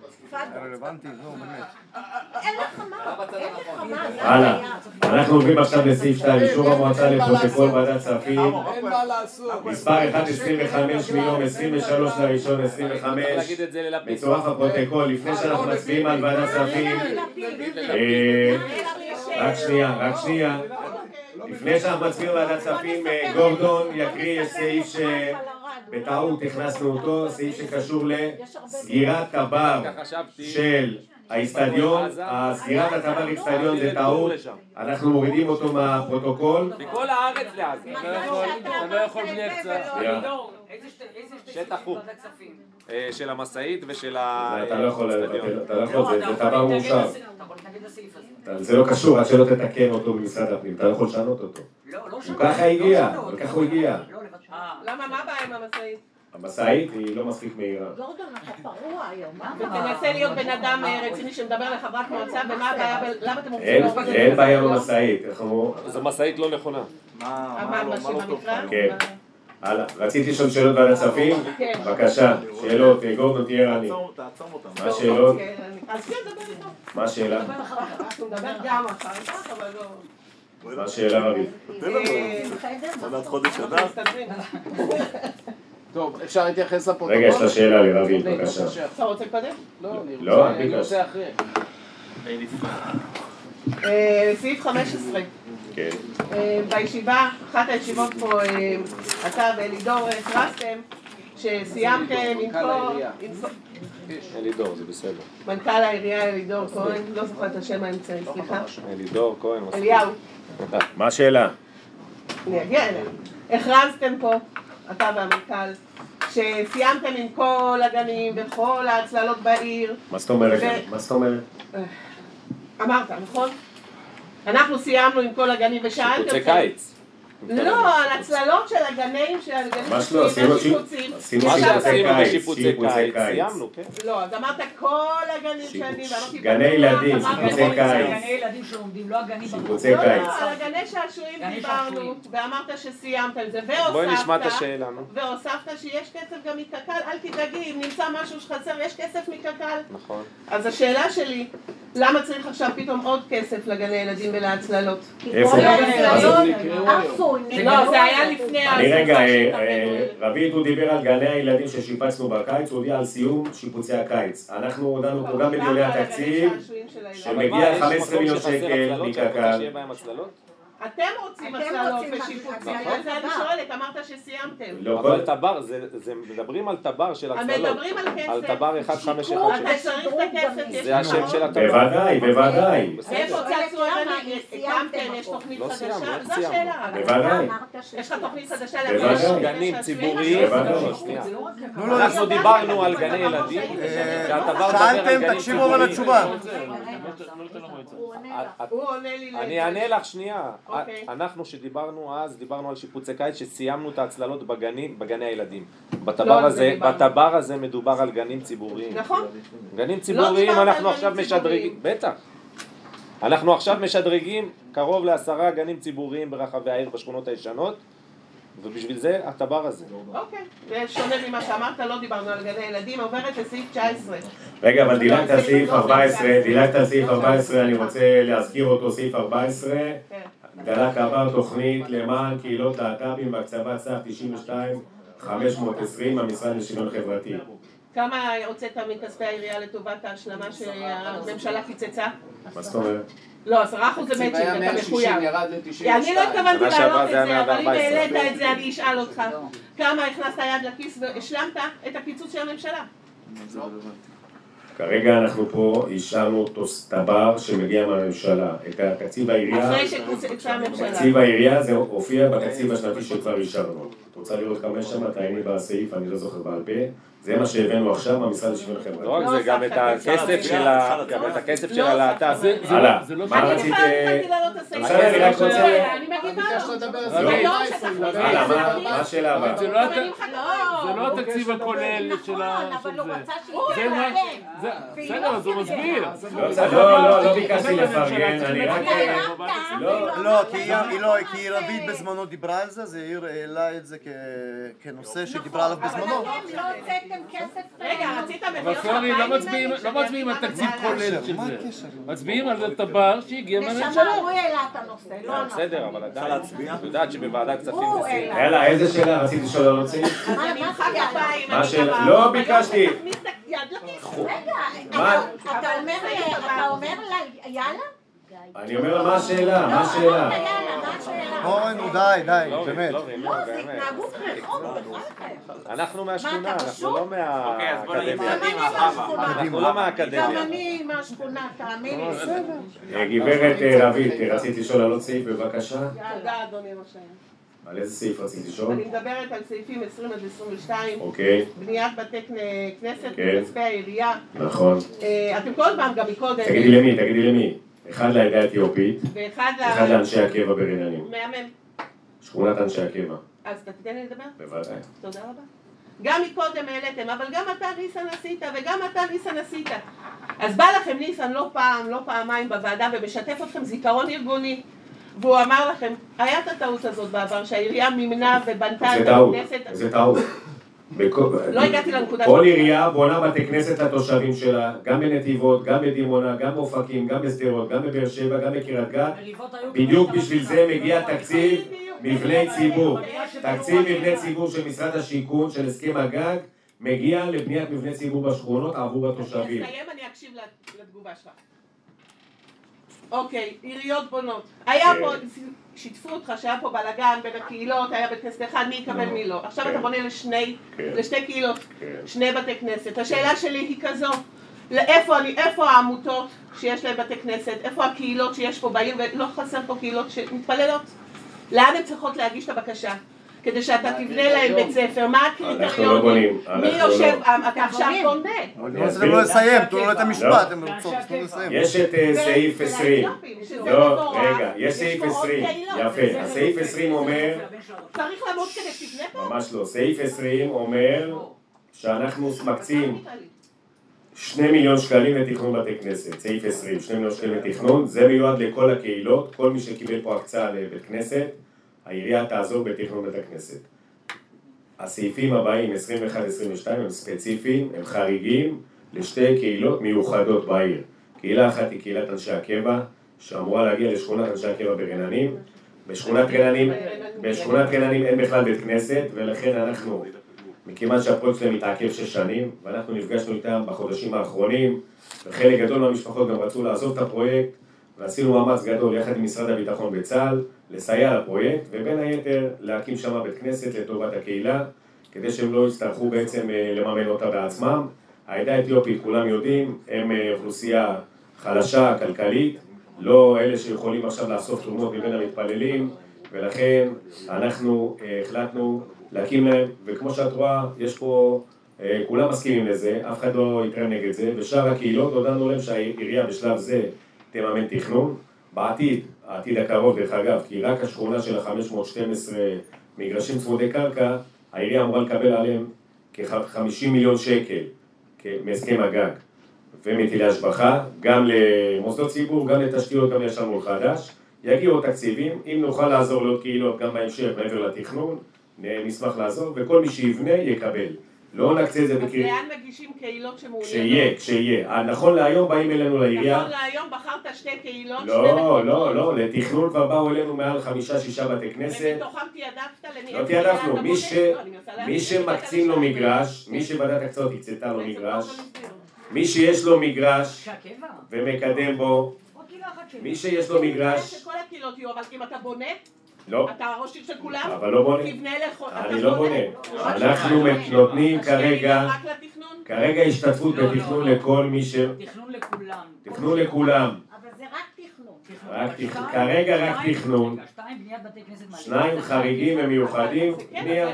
אין לך מה, אין לך מה, זה הלאה. הבעיה. אנחנו עוברים עכשיו לסעיף שתיים, אישור המועצה לפרוטוקול ועדת כספים. אין מה לעשות. מספר אחת עשרים וחמש מיום עשרים ושלוש לראשון עשרים צריך וחמש. להגיד את זה ללפיד. מצורף הפרוטוקול, לפני שאנחנו מצביעים על ועדת כספים. אה, רק שנייה, רק שנייה. לפני שאנחנו מצביעים על ועדת כספים, אה, גורדון יקריא, יש סעיף שבטעות הכנסנו אותו, סעיף שקשור לסגירת הבר של האיצטדיון. סגירת הבר איצטדיון זה טעות, אנחנו מורידים אותו מהפרוטוקול. מכל הארץ לעזה. אתה לא יכול בלי הקצה. שטח הוא. של המשאית ושל ה... אתה לא יכול, אתה לא יכול, זה טבע מאושר. זה לא קשור, עד שלא תתקן אותו במשרד הפנים, אתה לא יכול לשנות אותו. הוא ככה הגיע, אבל ככה הוא הגיע. למה, מה הבעיה עם המשאית? המשאית היא לא מספיק מהירה. גורדון, אתה פרוע היום, מה? ותנסה להיות בן אדם רציני שמדבר לחברת מועצה, ומה הבעיה, למה אתם רוצים אין להוריד את זה? אין בעיה במשאית, אנחנו... זו משאית לא נכונה. מה, מה במקרא? כן. הלאה, רציתי לשאול שאלות ועדת כספים? כן. בבקשה, שאלות, גורדון תהיה רני. תעצום אותם. מה השאלות? אז כן, דבר איתו. מה השאלה? אנחנו נדבר גם אחר כך, אבל לא... מה השאלה רבי? תן לנו. עד חודש אדר. טוב, אפשר להתייחס לפרוטוקול? רגע, יש לה שאלה לרבי, בבקשה. אתה רוצה קודם? לא, אני לא, רוצה- אני אני רוצה אחרי. אה, סעיף חמש עשרה. כן. אה, בישיבה, אחת הישיבות פה, אה, אתה ואלידור הכרזתם שסיימתם עם מנכ"ל כל... העירייה. עם כל- אלידור, זה בסדר. מנכ"ל העירייה אלידור כהן, לא זוכרת את השם האמצעי, סליחה. אלידור, כהן, מספיק. אליהו, מה השאלה? אני אגיע אליה. הכרזתם פה, אתה והמנכ"ל, שסיימתם עם כל הגנים וכל ההצללות בעיר. מה זאת אומרת? ו- מה זאת אומרת? אמרת, נכון? אנחנו סיימנו עם כל הגנים ושאלתם... שיפוצי קיץ. לא, על הצללות של הגנים, של הגנים ממש לא, עשינו שיפוצים. עשינו מה שיפוצי שעשינו קיץ, בשיפוצי שיפוצי קיץ, סיימנו, כן. לא, אז אמרת כל הגנים שאני, ואמרתי... גני ילדים, אמרת, שיפוצי גני קיץ. גני ילדים שלומדים, לא הגנים שיפוצי לא, קיץ. לא, על הגני שעשועים גני דיברנו, שעשועים. ואמרת שסיימת עם זה, והוספת... בואי נשמע את השאלה, נו. והוספת שיש כסף גם מקק"ל, אל תדאגי, אם נמצא משהו שחסר, יש כסף מקק"ל. נכון. אז השאלה שלי, למה צריך עכשיו פתאום עוד כסף לגני ילדים ולהצללות? איפה? כל מה זה? ההצללות עפו, לא, זה היה לפני אני רגע, הסופה אה, של אה, הכדורגל. רביד הוא דיבר על גני הילדים ששיפצנו בקיץ, הוא הודיע על סיום שיפוצי הקיץ. אנחנו הודענו פה גם בדיוני למה על הגני התקציב, שעשועים של הילדים? אבל שמגיע מה, יש חמישה עשר מקום מיליון שחסר שקל הצללות, שאת רוצה מקק"ל. שיהיה בהם הצללות? אתם רוצים אתם הצללות רוצים ושיפוצים, הצללות על זה אני דבר. שואלת, אמרת שסיימתם. לא, אבל כל- טבר, זה, זה, מדברים על טבר של הם הצללות. מדברים על כסף. על טבר אחד חמש שיקום, אחד אתה שש. צריך את הכסף, יש זה השם לך של עוד? הטבר. בוודאי, בוודאי. איפה צד תעשו ערני, הקמתם, יש תוכנית לא חדשה, סיימנו, לא זו סיימנו. השאלה. בוודאי. יש לך תוכנית חדשה בוודאי. להביא גנים ציבוריים, בוודאי. אנחנו דיברנו על גני ילדים, שהדבר מדבר על גנים ציבוריים. תקשיבו אבל לתשובה. הוא עונה לי אני אענה לך שנייה. אוקיי. אנחנו שדיברנו אז, דיברנו על שיפוצי קיץ, שסיימנו את ההצללות בגנים, בגני הילדים. לא בטבר על זה הזה, דיברנו. בטבר הזה מדובר על גנים ציבוריים. נכון. גנים ציבוריים דיברת על אנחנו גנים עכשיו ציבוריים. משדרגים, בטח. אנחנו עכשיו משדרגים קרוב לעשרה גנים ציבוריים ברחבי העיר בשכונות הישנות, ובשביל זה הטבר הזה. אוקיי, זה שונה ממה שאמרת, לא דיברנו על גני ילדים, עוברת לסעיף תשע עשרה. רגע, אבל דילגת על סעיף ארבע עשרה, דילגת על סעיף ארבע עשרה, אני רוצה להזכיר אותו, סעיף ארבע עשרה. הגדלת עבר תוכנית למען קהילות להט"בים והקצבת סך תשעים ושתיים אלף חמש מאות ועשרים המשרד לשוויון חברתי. כמה הוצאת מכספי העירייה לטובת ההשלמה שהממשלה קיצצה? מה זאת אומרת? לא, עשרה אחוז זה התקציב היה מצ'ינג, אתה מאה מחויב. ושישים, ירד ל-תשעים ושתיים. אני לא התכוונתי שנה שעברה להעלות זה את היה זה, אבל אם מאה וארבע עשרה. העלית את זה אני אשאל אותך. כמה הכנסת יד לכיס והשלמת את הקיצוץ של הממשלה? כרגע אנחנו פה אישרנו טבר שמגיע מהממשלה. את התקציב העירייה, אחרי שקוצצה הממשלה. תקציב העירייה זה הופיע בתקציב השנתי שכבר אישרנו. את רוצה לראות כמה יש שם? תעייני בסעיף, אני לא זוכר בעל פה. זה מה שהבאנו עכשיו מהמשרד לשוויון חברתי. לא רק זה, גם את הכסף של ה... גם את הכסף של הלהט"ב. הלאה, מה אני רצית? בכלל התחלתי להעלות את הסעיף. עכשיו אני רק רוצה... אני מגיבה לו. לדבר על זה זה. לא שתחליט. הלאה, מה- מה השאלה הבאה? זה לא הת- זה לא התקציב הכולל של ה... נכון, אבל הוא רצה זה שיהיה מה- להם. זה- בסדר, אז הוא מסביר. לא, לא, לא, לא ביקשתי לפרגן, אני רק... לא, לא, כי היא- היא לא, כי היא רבית בזמנו דיברה על זה, זה העיר העלה את זה כ- כנושא שדיברה עליו בזמנו. אבל אתם לא הוצאתם כסף. רגע, רצית אבל מביאות סורי, לך לא מצביעים- לא מצביעים על תקציב כולל של זה. מצביעים על טבר שהגיע מהממשלה. נשמה, הוא העלה את הנושא, לא אנחנו. בסדר, אבל עדיין, את יודעת שבוועדת כספים הוא זה סעיף. העלה. יאללה, איזה שאלה רציתי לשאול על עוד סעיף? מה אני אמחא מה כפיים, מה אני השאלה? כמה- לא ביקשתי. תכניס את היד לכיס. רגע, מה? אתה- אתה אומר ל- אתה אומר לה יאללה? אני אומר לה, מה השאלה? מה השאלה? אמרת יאללה, מה השאלה? אוי, נו די, די, לא, באמת. לא, לא, לא, זה באמת. התנהגות רחוב בחייכם. אנחנו מהשכונה, מה, אתה אנחנו פשוט? לא מהאקדמיה. גם אני מהשכונה. אנחנו לא מהאקדמיה. גם אני מהשכונה, תאמין לי. אה, גברת אה, רבית, רצית לשאול על עוד סעיף, בבקשה? תודה, אדוני ראש העיר. על איזה סעיף רצית לשאול? אני מדברת על סעיפים עשרים עד עשרים ושתיים, אוקיי, בניית בתי כנ- כנסת, כן. כספי העירייה. נכון. אה, אתם כל פעם גם מקודם, תגידי למי, תגידי למי. אחד לעדה האתיופית, ואחד אחד לאנשי הקבע ברעננים. מהמם. שכונת אנשי הקבע, אז אתה תיתן לי לדבר? בוודאי. תודה רבה. גם מקודם העליתם, אבל גם אתה ניסן עשית, וגם אתה ניסן עשית. אז בא לכם ניסן לא פעם, לא פעמיים בוועדה, ומשתף אתכם זיכרון ארגוני. והוא אמר לכם, היה את הטעות הזאת בעבר, שהעירייה מימנה ובנתה זה את טעות, הכנסת. זה טעות. בכל- לא הגעתי לנקודה כל הזאת. עירייה בונה בתי כנסת לתושבים שלה, גם בנתיבות, גם בדימונה, גם באופקים, גם בשדרות, גם בבאר שבע, גם בקריית גת. בדיוק בשביל זה מגיע תקציב מבני ציבור. תקציב מבני ציבור של משרד השיכון, של הסכם הגג, מגיע לבניית מבני ציבור בשכונות עבור התושבים. אני אסיים, אני אקשיב לתגובה שלך. אוקיי, עיריות בונות. היה פה, שיתפו אותך שהיה פה בלגן בין הקהילות, היה בית כנסת אחד, מי יקבל מי לא. עכשיו אתה בונה לשני, לשתי קהילות, שני בתי כנסת. השאלה שלי היא כזו, לאיפה אני, איפה העמותות שיש להם בתי כנסת, איפה הקהילות שיש פה בעיר, ולא חסר פה קהילות שמתפללות? לאן הן צריכות להגיש את הבקשה? כדי שאתה תבנה להם בית ספר, מה אנחנו לא בונים, מי אנחנו יושב, לא. אתה עכשיו בונה. אני רוצה לא לסיים, תנו לו את המשפט, הם רוצות לסיים. יש את אה, סעיף עשרים. שזה לא, מבורך. רגע, יש סעיף פה עוד עשרים. קהילות. יפה, הסעיף עשרים אומר, צריך למות כדי שתבנה פה? ממש לא, סעיף עשרים אומר שאנחנו מקצים שני מיליון שקלים לתכנון בתי כנסת, סעיף עשרים, שני מיליון שקלים לתכנון, זה מיועד לכל הקהילות, כל מי שקיבל פה הקצאה לבית כנסת, העירייה תעזור בתכנון בית הכנסת. הסעיפים הבאים, עשרים ואחת עשרים ושתיים, הם ספציפיים, הם חריגים לשתי קהילות מיוחדות בעיר. קהילה אחת היא קהילת אנשי הקבע, שאמורה להגיע לשכונת אנשי הקבע ברעננים. בשכונת רעננים, בשכונת רעננים אין בכלל בית כנסת, ולכן אנחנו, מכיוון שהפרויקט שלהם מתעכב שש שנים, ואנחנו נפגשנו איתם בחודשים האחרונים, וחלק גדול מהמשפחות גם רצו לעזוב את הפרויקט, ועשינו מאמץ גדול יחד עם משרד הביטחון בצה"ל, לסייע לפרויקט, ובין היתר להקים שם בית כנסת לטובת הקהילה, כדי שהם לא יצטרכו בעצם לממן אותה בעצמם. העדה האתיופית, כולם יודעים, הם אוכלוסייה חלשה, כלכלית, לא אלה שיכולים עכשיו לאסוף תרומות מבין המתפללים, ולכן אנחנו החלטנו להקים להם, וכמו שאת רואה, יש פה, כולם מסכימים לזה, אף אחד לא יתרם נגד זה, ושאר הקהילות הודענו להם שהעירייה בשלב זה תממן תכנון, בעתיד, העתיד הקרוב דרך אגב, כי רק השכונה של ה-חמש מאות ושתים עשרה מגרשים צמודי קרקע, העירייה אמורה לקבל עליהם כ-חמישים מיליון שקל מהסכם הגג ומטילי השבחה, גם למוסדות ציבור, גם לתשתיות, גם ישן מול חדש. יגיעו תקציבים, אם נוכל לעזור לעוד קהילות גם בהמשך מעבר לתכנון, נשמח לעזור, וכל מי שיבנה יקבל. לא נקצה את זה בקריאה. אז לאן מגישים קהילות שמעוניינות? כשיהיה, כשיהיה. נכון להיום באים אלינו לעירייה. נכון להיום בחרת שתי קהילות, שני לא, מקומות. לא, לא, לתכנון כבר באו אלינו מעל חמישה, שישה בתי כנסת. ומתוכם תיעדפת למי? לא תיעדפנו, מי ש... מי שמקצים לו מגרש, מי שוועדת הקצאות הקצתה לו מגרש, מי שיש לו מגרש ומקדם בו, מי שיש לו מגרש... שכל הקהילות יהיו, אבל אם אתה בונה, לא. אתה הראש עיר של כולם? אבל לא בונה. תבנה לכל... אני לא בונה. אנחנו נותנים כרגע... כרגע השתתפות בתכנון לכל מי ש... תכנון לכולם. תכנון לכולם. אבל זה רק תכנון. רק תכנון. כרגע רק תכנון. שתיים, בניית בתי כנסת מלא. שניים חריגים ומיוחדים. בנייה.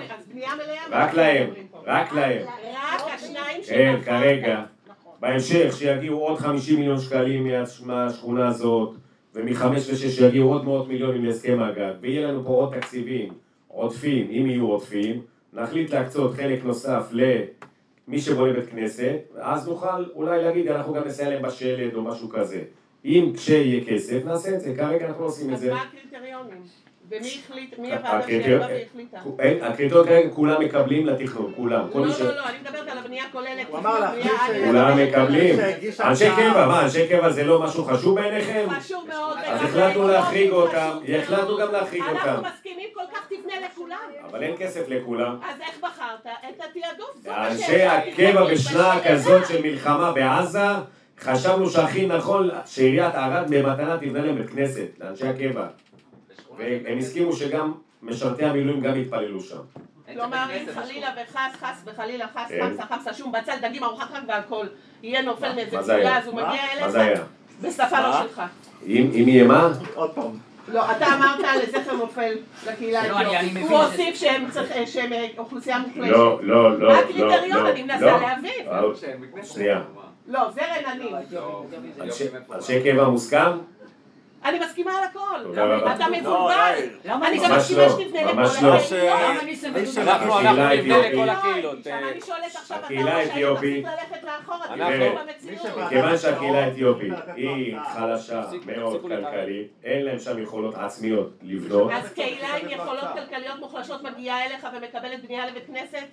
רק להם. רק להם. רק השניים כן, שנפל. כרגע. בהמשך שיגיעו עוד חמישים מיליון שקלים מהשכונה הזאת, ומחמש ושש שיגיעו עוד מאות מיליונים להסכם הגג, ויהיה לנו פה עוד תקציבים, עודפים, אם יהיו עודפים, נחליט להקצות חלק נוסף למי שבונה בית כנסת, אז נוכל אולי להגיד, אנחנו גם נסייע להם בשלד או משהו כזה. אם כשיהיה כסף, נעשה את זה, כרגע אנחנו לא עושים את זה. אז מה הקריטריונים? ומי החליט, מי הוועדה שישבה והחליטה? הקריטריונים כרגע כולם מקבלים לתכנון, כולם. לא, לא, לא, אני מדברת על הבנייה כוללת. הוא אמר להכניס... כולם מקבלים. אנשי קבע, מה, אנשי קבע זה לא משהו חשוב בעיניכם? חשוב מאוד. אז החלטנו להחריג אותם, החלטנו גם להחריג אותם. אנחנו מסכימים כל כך תבנה לכולם. אבל אין כסף לכולם. אז איך בחרת את התיעדוף? אנשי הקבע בשנה כזאת של מלחמה בעזה, חשבנו שהכי נכון שעיריית ערד במתנה תבנה להם בית כנסת, לאנשי הקבע. והם הסכימו שגם משרתי המילואים גם יתפללו שם. כלומר, אם חלילה וחס, חס וחלילה חס, חס, חס, שום בצל, דגים, ארוחת חג והכל, יהיה נופל מאיזה תפילה, אז הוא מגיע אליך. מה זה היה? בשפה לא שלך. אם יהיה מה? עוד פעם. לא, אתה אמרת לזכר נופל לקהילה האתיופית. הוא הוסיף שהם אוכלוסייה מוחלשת. לא, לא, לא. מה הקריטריון? אני מנסה להבין. שנייה. לא, זה רננים. אנשי קבע מוסכם? אני מסכימה על הכל. רבה. אתה מבולבל. אני גם ממש מסכימה לא, שתבנה לכל ממש לא. הקהילות. אנחנו אנחנו נבנה לכל הקהילות. אני שואלת עכשיו, אתה הקהילה ראש העיר, האתיופית. תפסיק ללכת לאחורה, אנחנו- תפסיק במציאות. מכיוון שהקהילה האתיופית היא חלשה מאוד כלכלית, אין להם שם יכולות עצמיות לבנות. אז קהילה עם יכולות כלכליות מוחלשות מגיעה אליך ומקבלת בנייה לבית כנסת?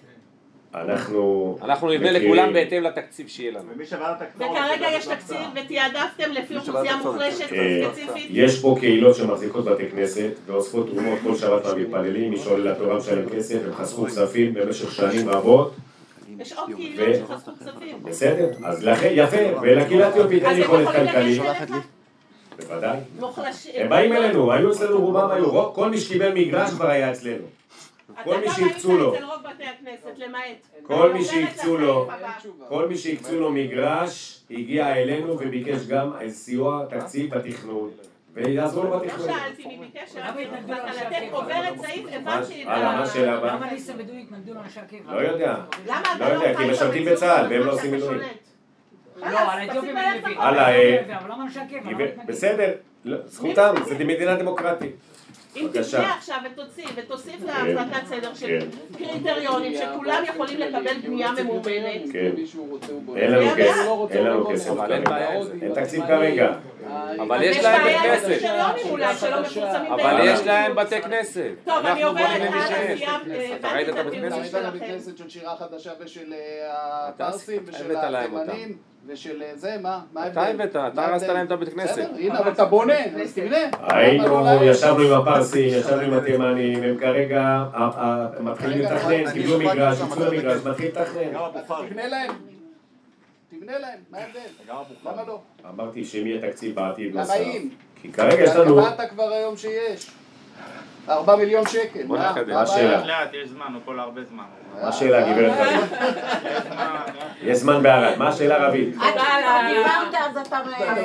אנחנו... אנחנו נבנה מכירים. לכולם בהתאם לתקציב שיהיה לנו. וכרגע יש תקציב ותיעדפתם לפי אוכלוסייה מוחלשת אה, ספציפית? יש פה קהילות שמחזיקות בתי כנסת ואוספות תרומות כל שבת מהמתפללים, מי שעולה לתורה משלם כסף, הם חסכו כספים במשך שנים רבות. יש עוד קהילות שחסכו כספים. בסדר, אז לכן יפה, ולקהילה האתיופית אין אז הם יכולת יכולים כלכלית. לגשת אליך? בוודאי. מוחלשים. הם באים אלינו, היו אצלנו רובם היו, רוב- כל מי שקיבל מגרש כבר היה אצלנו. כל מי שהקצו לו. אתה גם היית אצל רוב בתי הכנסת, למעט. כל מי אני שהקצו עוברת לו, לסעיף הבא. כל מי שהקצו לו מגרש, הגיע אלינו וביקש גם סיוע תקציב בתכנון, ויעזרו לו לא בתכנון. שאלתי מי ביקש, שאלתי אם התחלת לתת עוברת סעיף, הבנתי. הלאה, מה השאלה הבאה? למה ניסה בדוי התנגדו לאנשי הקבע? לא יודע. למה לא אתה לא יודע, חי כי משרתים במציאות בצה"ל בזמן והם לא שאתה עושים מילואים. שולט? לא, על האתיופים אני מבין. הלאה, אה, אבל למה אנשי הקבע? גברת- בסדר, לא, זכותם, זה מדינה דמוקרטית. אם בבקשה. תבנה עכשיו ותוציא ותוסיף להחלטת סדר של קריטריונים שכולם יכולים לקבל בנייה ממומנת. כן. מישהו רוצה הוא בונה. אין לנו אתה יודע? כסף, אין לנו כסף אבל אין בעיה עם זה. אין תקציב כרגע. אבל יש יש להם בעיה עם בית כנסת. הקריטריונים אולי שלא מפורסמים. אבל בעברית. יש להם בתי כנסת. טוב, אני אנחנו עוברת בונים הלאה, להישאר. סיימת, אתה ראית את הבנתי הבית את כנסת? אתה ראית שלכם. לבית כנסת של שירה חדשה ושל אה, הפרסים ושל הבאת להם אותם. התימנים ושל אה, זה, מה? מה אתה ההבדל? הבאת, אתה מה הרסת ההבדל? להם את הבית כנסת. בסדר, הנה, אבל אתה בונה, אז תבנה. היינו, ישבנו עם הפרסים, ישבנו עם התימנים, הם כרגע ה- ה- מתחילים לתכנן, קיבלו מגרש, יצאו למגרש, מתחילים לתכנן. תבנה להם. תבנה להם, מה ההבדל? למה לא? אמרתי שאם יהיה תקציב בעתיד למה נוסף. אם? כי כרגע יש לנו... קבעת כבר היום שיש. ארבע מיליון שקל. בוא נקדם. מה השאלה? לאט, יש זמן, הוא פה להרבה זמן. מה השאלה, גברת רבית? יש זמן בערד. מה השאלה, רבית? אתה דיברת אז אתה...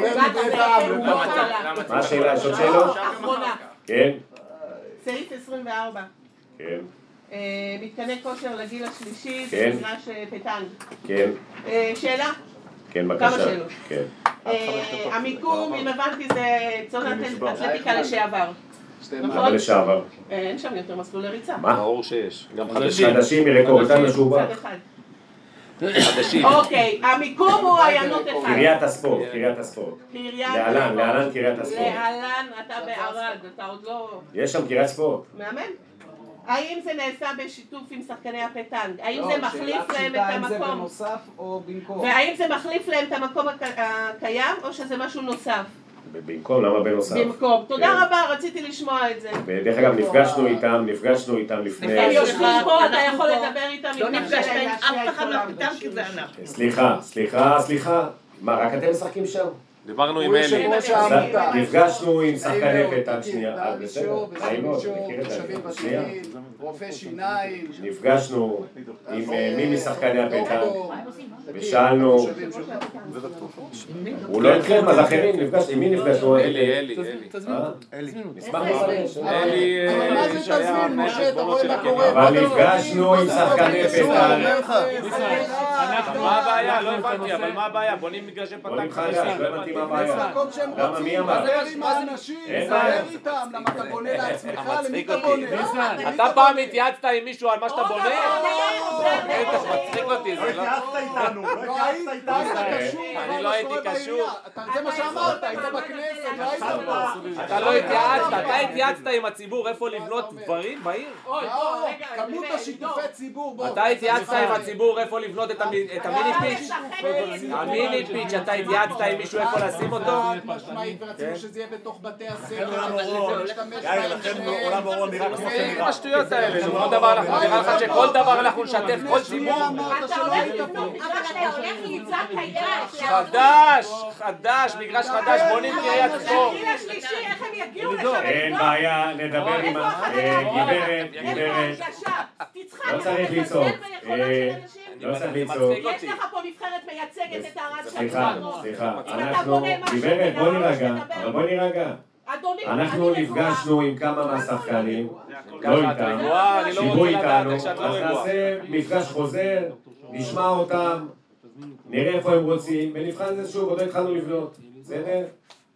מה השאלה? יש עוד שאלות? אחרונה. כן? סעיף עשרים וארבע. כן. מתקני כושר לגיל השלישי, כן. במגרש פטנג. כן. שאלה? כן, בבקשה. כמה שאלות. כן. המיקום, אם הבנתי, זה צונת אתלטיקה לשעבר. אבל לשעבר. אין שם יותר מסלולי ריצה. מה? ברור שיש. גם חדשים. חדשים מרקורדן משובח. חדשים. אוקיי, המיקום הוא עיינות אחד. קריית הספורט, קריית הספורט. להלן, להלן קריית הספורט. להלן, אתה בערד, אתה עוד לא... יש שם קריית ספורט. מאמן? האם זה נעשה בשיתוף עם שחקני הפטנג? האם זה מחליף להם את האם זה המקום? בנוסף או במקום? והאם זה מחליף להם את המקום הקיים או שזה משהו נוסף? במקום, למה בנוסף? במקום. תודה רבה, רציתי לשמוע את זה. ודרך אגב, נפגשנו איתם, נפגשנו איתם לפני... הם יושבים פה, אתה יכול לדבר איתם. לא נפגשת עם אף אחד מהפטנג כי זה ענק. סליחה, סליחה, סליחה. מה, רק אתם משחקים שם? דיברנו עם אלי. נפגשנו עם שחקני פטנג שנייה. בסדר, נעים מאוד, מכיר את תושבים זה. שנייה. ותיקים, רופא שיניים. נפגשנו עם מי משחקני הפטנג ושאלנו, הוא לא איתכם, אז אחרים נפגשנו, עם מי נפגשנו? אלי, אלי, אלי. נשמח לפרש. אלי, מה זה תזמין, משה, אתה רואה מה קורה? אבל נפגשנו עם שחקני פטנג. מה הבעיה? לא הבנתי, אבל מה הבעיה? בונים מגרשי בוא פטנג. נמחדש, לא הבנתי מה הבעיה. למה, מי אמר? דבר עם האנשים, דבר איתם, למה אתה בונה לעצמך, למי אתה בונה? אתה פעם התייעצת עם מישהו על מה שאתה בונה? אתה מצחיק אותי, זה לא... לא היית, היית קשור. אני לא הייתי קשור. זה מה שאמרת, היית בכנסת, לא היית פה. אתה לא התייעצת, אתה התייעצת עם הציבור איפה לבנות דברים בעיר? כמות השיתופי ציבור, בוא. אתה התייעצת עם הציבור איפה לבנות את המיני פיץ'? המיני פיץ', אתה התייעצת עם מישהו איפה לשים אותו? משמעית, ורצינו שזה יהיה בתוך בתי הספר. יאיר, לכן עולם אורון נראה כמו שנראה. מה השטויות האלה? כל דבר אנחנו נראה לך שכל דבר אנחנו נשתף, כל ציבור. אתה הולך לבנות מגרש, אתה הולך ליצא קייס. חדש, חדש, מגרש חדש, בונים קריית ספורט. בגיל השלישי, איך הם יגיעו לשם? אין בעיה, נדבר עם ה... גברת, גברת. לא צריך לצעוק. לא צריך לצעוק. יש לך פה נבחרת מייצגת את הערד שלך. סליחה, סליחה. אנחנו... גברת, בוא נירגע. אבל בוא נירגע. אנחנו נפגשנו עם כמה מהשחקנים, לא איתם, שיבו איתנו, אז נעשה מפגש חוזר, נשמע אותם, נראה איפה הם רוצים, ונבחן את זה שוב, עוד לא התחלנו לבנות, בסדר?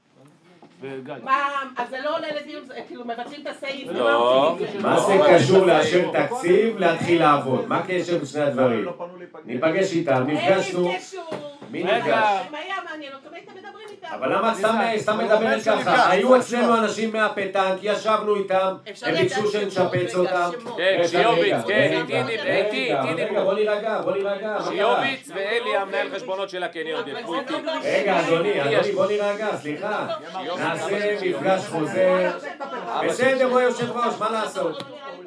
מה, אז זה לא עולה לדיון, כאילו מבטלים את הסעיף? לא. מה זה קשור לאשר תקציב, להתחיל לעבוד? מה קשר בשני הדברים? ניפגש איתם, נפגשנו, מי נפגש? אם היה מעניין אותם, הייתם מדברים איתם. אבל למה את סתם מדברת ככה? היו אצלנו אנשים מהפטנק, ישבנו איתם, הם ביקשו שנשפץ אותם. כן, שיוביץ, כן, איתי, איתי, רגע, בוא נירגע, בוא נירגע. שיוביץ ואלי המנהל חשבונות של הקניון. רגע, אדוני, אדוני, בוא נירגע, סליחה. נעשה מפגש חוזר. בסדר, בוא יושב ראש, מה לעשות?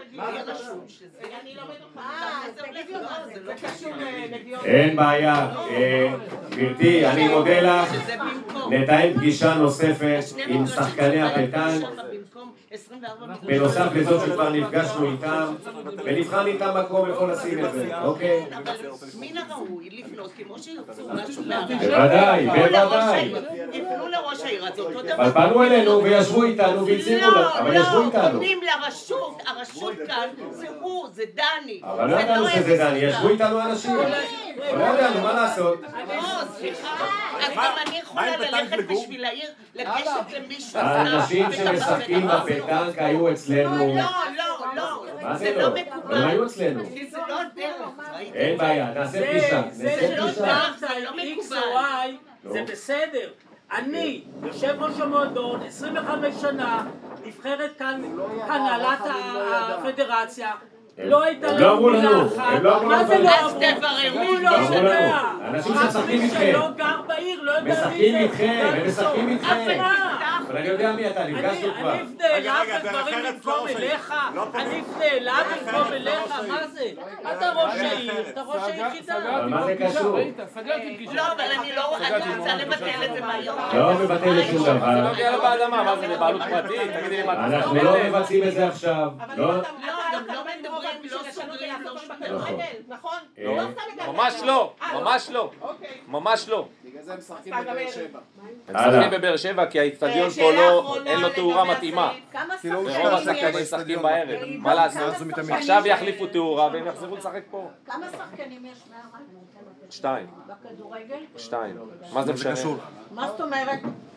אין בעיה, גברתי, אני מודה לך, נתאם פגישה נוספת עם שחקני הפטנק בנוסף לזאת שכבר נפגשנו איתם ונבחן איתם מקום איפה לשים את זה, אוקיי? מן הראוי לפנות כמו שירצו משהו בוודאי, בוודאי. יפנו לראש העיר, אז אותו דבר. אבל פנו אלינו וישבו איתנו והציגו לנו, אבל ישבו איתנו. לא, פונים לרשות, הרשות כאן זה הוא, זה דני. אבל לא ידענו שזה דני, ישבו איתנו אנשים. לא ידענו, מה לעשות? לא, סליחה, אז גם אני יכולה ללכת בשביל העיר, לגשת למישהו. האנשים שמשחקים בפטנק היו אצלנו. לא, לא, לא. מה זה לא? הם היו אצלנו. זה לא דרך. אין בעיה, נעשה פגישה. זה לא דרך, זה לא מקובל. זה בסדר. אני, יושב ראש המועדון, עשרים וחמש שנה, נבחרת כאן הנהלת הפדרציה, לא הייתה לנו מילה אחת. מה זה לא אמרו? הוא לא יודע. אנשים שמשחקים איתכם. מי שלא גר בעיר לא יודע מי זה. משחקים איתכם, הם משחקים איתכם. אבל אני יודע מי אתה, נפגשנו כבר. אני נעלב בדברים במקום אליך, אני נעלב במקום אליך, מה זה? אתה ראש העיר, אתה ראש היחידה. אבל מה זה קשור? לא, אבל אני לא רוצה לבטל את זה מהיום. לא מבטל את שום דבר. זה נוגע לו באדמה, מה זה לבעלות פרטית? תגידי לי מה אתה אנחנו לא מבצעים את זה עכשיו. אבל לא. לא, גם לא מדברים, לא סוגרים, לא בכדורגל, נכון? ממש לא, ממש לא, ממש לא. בגלל זה הם משחקים בבאר שבע. הם משחקים בבאר שבע כי האיצטדיון פה לא, אין לו תאורה מתאימה. ורוב השחקנים משחקים בערב, מה לעשות? עכשיו יחליפו תאורה והם יחזרו לשחק פה. כמה שחקנים יש מהר"ן? שתיים. בכדורגל? שתיים. מה זה משנה? מה זאת אומרת?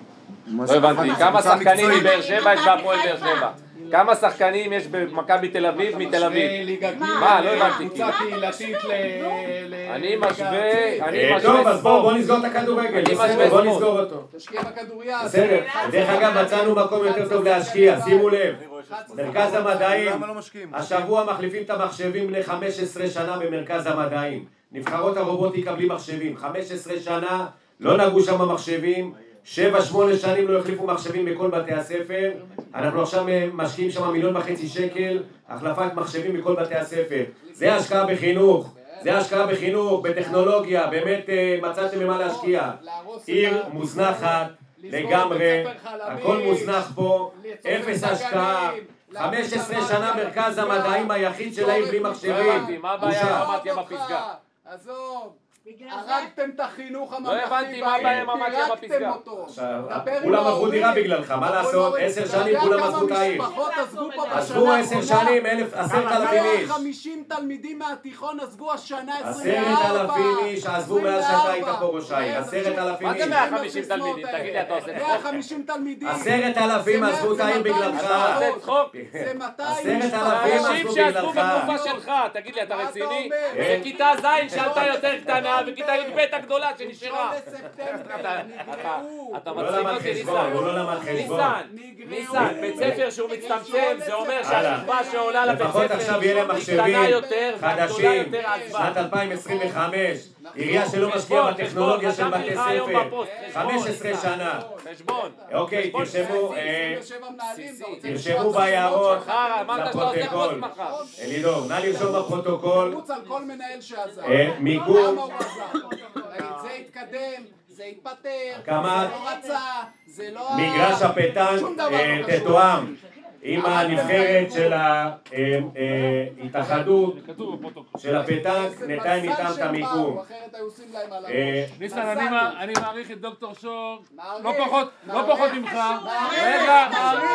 לא הבנתי, כמה שחקנים מבאר שבע יש בהפועל באר שבע? כמה שחקנים יש במכבי תל אביב מתל אביב? מה? לא הבנתי. קבוצה קהילתית ל... אני משווה, אני משווה טוב, אז בוא נסגור את הכדורגל, בסדר, בוא נסגור אותו. תשקיע בכדוריד. בסדר, דרך אגב מצאנו מקום יותר טוב להשקיע, שימו לב. מרכז המדעים, השבוע מחליפים את המחשבים ל-חמש עשרה שנה במרכז המדעים. נבחרות הרובוטיקה בלי מחשבים, חמש עשרה שנה לא נגעו שם מחשבים, שבע שמונה שנים לא החליפו מחשבים בכל בתי הספר. אנחנו עכשיו משקיעים שם מיליון וחצי שקל החלפת מחשבים בכל בתי הספר. זה השקעה בחינוך, זה השקעה בחינוך, בטכנולוגיה, באמת מצאתם במה להשקיע. עיר מוזנחת לגמרי, הכל מוזנח פה, אפס השקעה. חמש עשרה שנה מרכז המדעים היחיד של העיר בלי מחשבים. מה הבעיה עם מתיה בפסגה? עזוב, הרגתם את החינוך הממלכתי, לא הבנתי מה הבעיה עם מתיה בפסגה. כולם עברו דירה בגללך, מה לעשות? עשר שנים כולם עזבו את העיר. עזבו עשר שנים, עשרת אלפים איש. מאה וחמישים תלמידים מהתיכון עזבו השנה עשרת אלפים איש עזבו מאז שאתה היית פה ראש העיר, עשרת אלפים איש. מה זה מאה וחמישים תלמידים? תגיד לי, אתה עושה צחוק? מאה וחמישים תלמידים. עשרת אלפים עזבו את העיר בגללך. אתה עושה צחוק? זה מאתיים עשרת אלפים אנשים עזבו שעזבו בגללך. בתקופה שלך, תגיד לי, אתה רציני? זה כיתה ז' שהייתה יותר קטנה וכיתה י"ב הגדולה שנשארה. אתה מצחיק אותי, ניסן. הוא לא למד חשבון. ניסן, ניסן, בית ספר שהוא מצטמצם, זה אומר שהשכבה שעולה לבית לפחות ספר עכשיו יהיה להם מחשבים קטנה יותר והגדולה חדשים, יותר עזבה. שנת אלפיים עשרים וחמש, עירייה שלא משקיעה בטכנולוגיה של בתי ספר, חמש עשרה שנה. חשבון. אוקיי, תרשמו, תרשמו ביערות לפרוטוקול. אלידור, נא לרשום בפרוטוקול. תרוץ על כל מנהל שעזר. מיקום. זה התקדם, זה התפטר, זה הקמת לא רצה, זה לא... מגרש הפטנק תתואם עם הנבחרת של ההתאחדות של הפטנק, נתאם איתם את המיקום. ניסן, אני מעריך את דוקטור שור לא פחות ממך. רגע,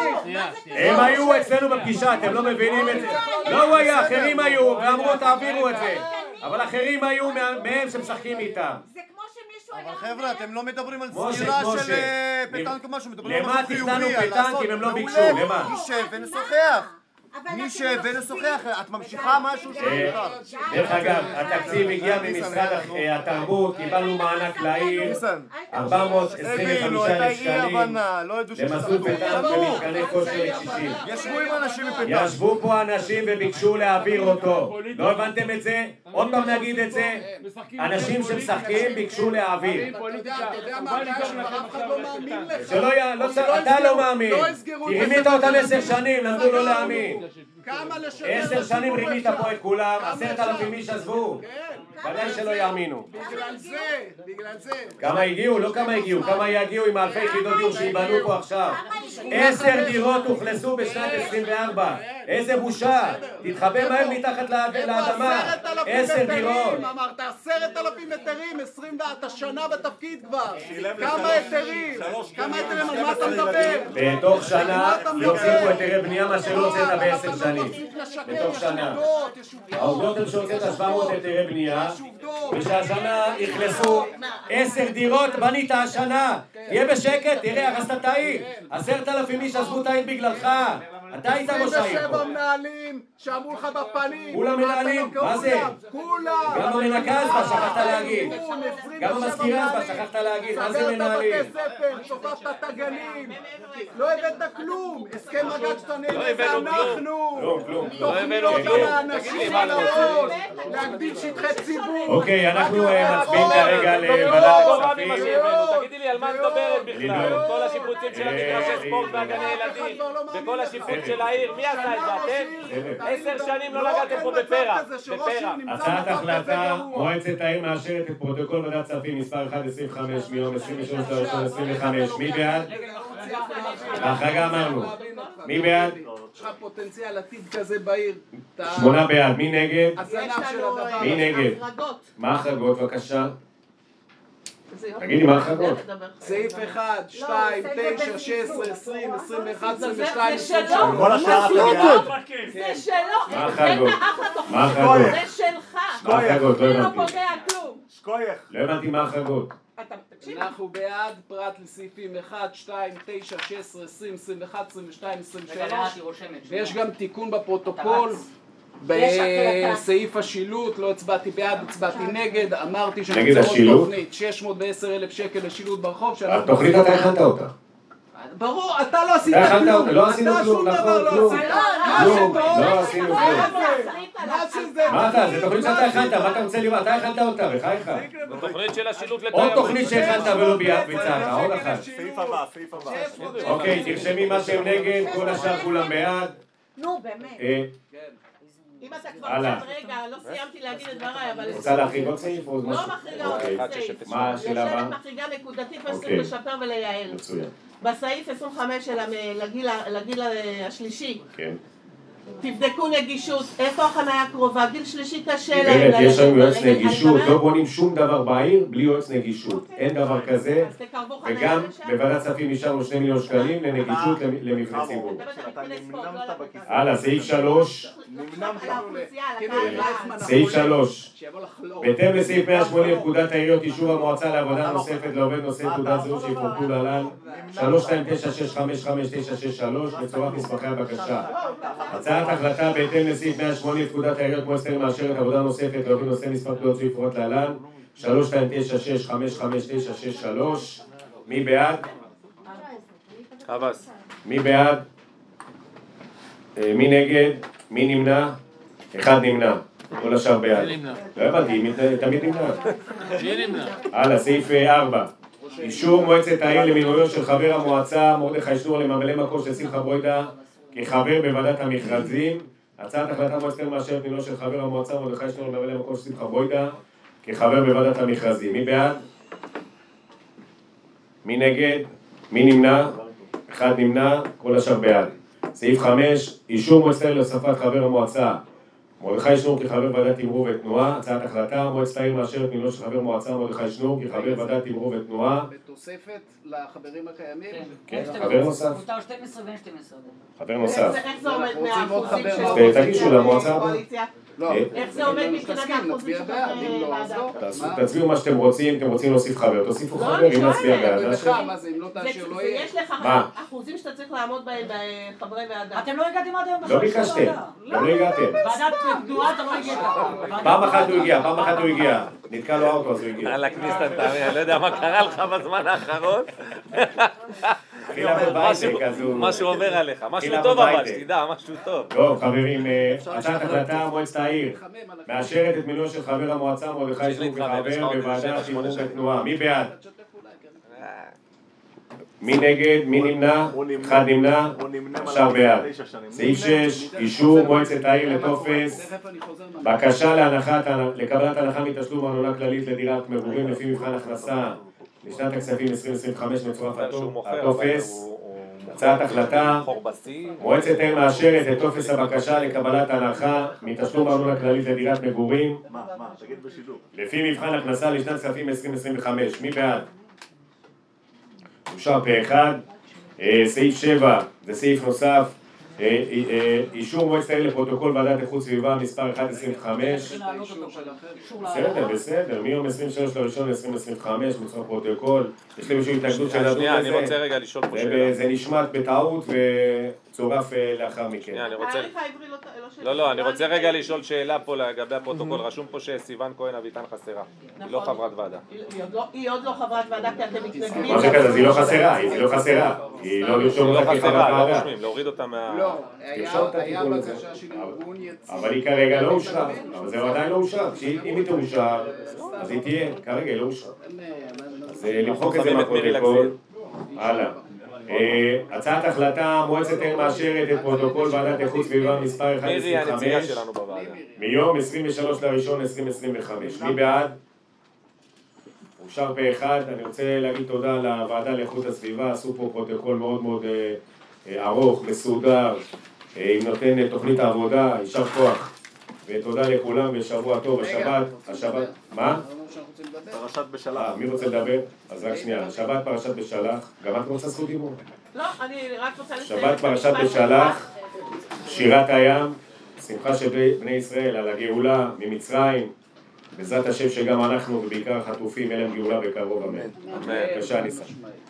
הם היו אצלנו בפגישה, אתם לא מבינים את זה. לא הוא היה, אחרים היו ואמרו תעבירו את זה, אבל אחרים היו מהם שמשחקים איתם. אבל חבר'ה, אתם לא מדברים על סגירה של פטנק או משהו, מדברים על למה משהו חיובי, תכננו על לעשות. פטנק אם הם לא ביקשו? מעולה. למה? נשב ונשוחח. נשב ונשוחח, את ממשיכה משהו שלך. דרך אגב, התקציב הגיע ממשרד התרבות, קיבלנו מענק לעיר, ארבע מאות עשרים וחמישה אלף שקלים, למסלול פטנק ומתקני כושר לקשישים. ישבו עם אנשים מפטנק. ישבו פה אנשים וביקשו להעביר אותו. לא הבנתם את זה? עוד פעם נגיד את זה. אנשים שמשחקים ביקשו להעביר. אתה יודע מה הבעיה שלך? אף אחד לא מאמין לך. שלא י... אתה לא מאמין. כי רימית אותם עשר שנים, למדו לא להאמין. עשר שנים רימית פה את כולם, עשרת אלפים איש עזבו. ודאי שלא יאמינו. בגלל זה, בגלל זה. כמה הגיעו? לא כמה הגיעו, כמה יגיעו עם אלפי יחידות דיור שיבנו פה עכשיו. עשר דירות אוכלסו בשנת עשרים וארבע. איזה בושה. תתחבא מהר מתחת לאדמה. עשר דירות. אמרת עשרת אלפים היתרים, עשרים ואתה שנה בתפקיד כבר. כמה היתרים? כמה היתרים? על מה אתה מדבר? בתוך שנה יוסיפו היתרי בנייה מה שלא הוצאת בעשר שנים. בתוך שנה. העובדות הן שהוצאת שבע מאות היתרי בנייה ושהשנה יחלסו עשר דירות בנית השנה. תהיה בשקט, תראה, הרסת את העיר. עשרת אלפים איש עזבו את העיר בגללך. אתה היית ראש העיר עשרים ושבע פה. מנהלים שאמרו לך בפנים. כולם מנהלים? מה זה? כולם. גם במנקז מה שכחת להגיד. גם במזכירה מה שכחת להגיד. מה זה מנהלים? סגרת בתי ספר, צופפת את הגנים. לא הבאת כלום. הסכם מג"ד שאתה נהנה זה אנחנו. כלום, כלום. תוכניות על האנשים על הראש. להגדיל שטחי ציבור. אוקיי, אנחנו מצביעים כרגע על ועדת הכספים. תגידי לי על מה את מדברת בכלל? כל השיפוצים של המגרשי ספורט והגני ילדים וכל השיפוץ של העיר, מי עשה את זה? אתם? עשר שנים לא נגעתם פה בפרח, בפרח. הצעת החלטה, מועצת העיר מאשרת את פרוטוקול ועדת כספים מספר אחת עשרים וחמש מיום עשרים ושלוש לראשון עשרים וחמש. מי בעד? בהחרגה אמרנו. מי בעד? יש לך פוטנציאל עתיד כזה בעיר. שמונה בעד. מי נגד? הזנב של הדבר. מי נגד? מה החרגות? בבקשה. תגידי מה החרגות? סעיף אחד, שתיים, תשע, שש עשרה, עשרים, עשרים ואחת, עשרים ושתיים, עשרים זה שלו. כל השאר אתה זה שלו. מה החרגות? מה זה החרגות? שלך. מה החרגות? לא זה לא הבנתי. פוגע כלום. לא הבנתי מה החרגות. אנחנו בעד פרט לסעיפים אחת, שתיים, תשע, שש עשרה, עשרים, עשרים ואחת, עשרים ושתיים, עשרים ושלוש ויש גם תיקון בפרוטוקול בסעיף השילוט, לא הצבעתי בעד, הצבעתי נגד, אמרתי נגד השילוט? תוכנית שש מאות ועשר אלף שקל לשילוט ברחוב. התוכנית אתה הכנת אותה. ברור, אתה לא עשית אתה הכנת כלום, אותה, לא עשינו אתה כלום, שום נכון, דבר לא כלום. עשית. כלום, לא עשינו כלום. מה שזה? מה אתה? זה תוכנית שאתה הכנת, מה אתה רוצה לראות? אתה הכנת אותה, בחייך. בתוכנית של השילוט עוד לתיירות. תוכנית שהכנת ולא ביצעת, עוד אחת. סעיף הבא, סעיף הבא. אוקיי, תרשמי מה שהם נגד, כל השאר כולם בעד. נו, באמת. אה, אם אתה כבר הלאה. כאן, רגע, לא סיימתי להגיד את דבריי, אבל... רוצה להחריג עוד סעיף או עוד לא משהו? מחריגה עוד אוקיי. סעיף. מה השאלה הבאה? יושבת מחריגה נקודתית אוקיי. וצריך לשפר ולייעל. מצוין. בסעיף עשרים וחמש של המ- לגיל ה- לגיל השלישי, כן. תבדקו נגישות, איפה החניה הקרובה, גיל שלישי קשה להם. באמת, יש לנו יועץ אני- אני נגישות, מדברת- לא בונים שום דבר בעיר בלי יועץ נגישות. אין דבר כזה. אז תקרבו חניה וגם לשם. בוועדת כספים נשארנו שני מיליון שקלים לנגישות למ- למבני ציבור. הלאה, סעיף שלוש. סעיף שלוש. בהתאם לסעיף מאה ושמונים לפקודת העיריות, אישור המועצה לעבודה נוספת לעובד נושא תעודת זהות שיפורטו להלן שלוש שתיים תשע שש חמש חמש תשע שש שלוש בצורת מסמכי הבקשה. הצעת החלטה בהתאם לסעיף מאה ושמונים לפקודת העיריות מועצת העיר מאשרת עבודה נוספת לעובד נושא מספר תעודת זהות שיפורט להלן שלוש שתיים תשע שש חמש חמש תשע שש שלוש. מי בעד? חבאס. מי בעד? אה, מי נגד? מי נמנע? אחד נמנע. כל השאר בעד. מי נמנע? לא הבנתי, מי תמיד נמנע. מי נמנע? הלאה, סעיף ארבע. אישור מועצת העיר למינויו של חבר המועצה מרדכי שנור לממלא מקום של שמחה בוידה כחבר בוועדת המכרזים. הצעת החלטה מועצת העיר מאשרת מינויו של חבר המועצה מרדכי שנור לממלא מקום של שמחה בוידה כחבר בוועדת המכרזים. מי בעד? מי נגד? מי נמנע? אחד נמנע, כל השאר בעד. סעיף חמש, אישור מועצת העיר להוספת חבר המועצה מרדכי שנור כחבר ועדת תמרור ותנועה. הצעת החלטה, מועצת העיר מאשרת מינויו של חבר מועצה מרדכי שנור כחבר ועדת תמרור ותנועה. בתוספת לחברים הקיימים? כן, חבר נוסף. מותר שתים עשרה ואין שתים עשרה. חבר נוסף. איך זה עומד מהאחוזים של אז תגישו למועצה הבאה. הקואליציה? לא. איך זה עומד מבחינת האחוזים של חברי ועדה? תעשו- תצביעו מה שאתם רוצים, אתם רוצים להוסיף חבר, תוסיפו חבר, אם נצביע בעד. נאשר. מה זה, אם לא תאשר לא יהיה? יש לך מה? אחוזים שאתה צריך לעמוד בהם בחברי ועדה. אתם לא הגעתם עד היום לא ביקשתם, לא הגעתם. ועדת תנועה אתה לא הגעת. פעם אחת הוא הגיע, פעם אחת הוא הגיע. נתקע לו האוטו אז הוא הגיע. על הכניס את התאמי, אני לא יודע מה קרה לך בזמן האחרון. התחיל לעבוד בהייטק, אז הוא... משהו אומר עליך, משהו התחיל טוב לעבוד אבל, בהייטק. שתדע, משהו טוב. טוב, חברים, אה, הצעת החלטה מועצת העיר מאשרת את מינויו של חבר המועצה מרדכי שנור כחבר בוועדת תמרור ותנועה. מי בעד? מי נגד? מי נמנע? אחד נמנע? עכשיו בעד. סעיף שש, אישור מועצת העיר לטופס בקשה להנחת, לקבלת הנחה מתשלום ארנונה כללית לדירת מגורים לפי מבחן הכנסה לשנת הכספים עשרים עשרים וחמש מצורף הטופס. הצעת החלטה, מועצת העיר מאשרת את טופס הבקשה לקבלת הנחה מתשלום ארנונה כללית לדירת מגורים לפי מבחן הכנסה לשנת הכספים עשרים עשרים וחמש. מי בעד? אושר פה אחד. סעיף שבע, זה סעיף נוסף, אישור מועצת העיר לפרוטוקול ועדת איכות סביבה מספר אחת עשרים וחמש. בסדר, בסדר, מיום עשרים ושלוש לראשון עשרים עשרים וחמש מצורף פרוטוקול. יש לי מישהו התנגדות שנדון בזה? שנייה, אני רוצה רגע לשאול פה שאלה. זה נשמט בטעות צורף לאחר מכן. אני רוצה... התאריך העברי לא של... לא, לא, אני רוצה רגע לשאול שאלה פה לגבי הפרוטוקול. רשום פה שסיוון כהן אביטן חסרה. היא לא חברת ועדה. היא עוד לא חברת ועדה כי אתם מתנגדים. מה שכזה, אז היא לא חסרה, היא לא חסרה. היא לא לרשום אותה כחברת ועדה. לא רושמים, להוריד אותה מה... לא, היה בקשה של ארגון יציג. אבל היא כרגע לא אושרה. אבל זה עדיין לא אושרה. אם היא תאושר, אז היא תהיה. כרגע היא לא אושרה. אז למחוק את זה מהפרוטוקול. הלאה. הצעת החלטה, מועצת העיר מאשרת את פרוטוקול ועדת איכות סביבה מספר אחת עשרים וחמש מירי הנציגה שלנו בוועדה. מיום עשרים ושלושה לראשון עשרים עשרים וחמש. מי בעד? אושר פה אחד. אני רוצה להגיד תודה לוועדה לאיכות הסביבה, עשו פה פרוטוקול מאוד מאוד ארוך, מסודר, עם נותן תוכנית העבודה, יישר כוח. ותודה לכולם ושבוע טוב. השבת, השבת, מה? פרשת בשלח. מי רוצה לדבר? אז רק שנייה, השבת פרשת בשלח, גם את רוצה זכות דיבור? לא, אני רק רוצה לסיים. שבת פרשת בשלח, שירת הים, שמחה של בני ישראל על הגאולה ממצרים, בעזרת השם שגם אנחנו ובעיקר החטופים יהיה להם גאולה בקרוב, אמן. אמן. בבקשה, ניסה.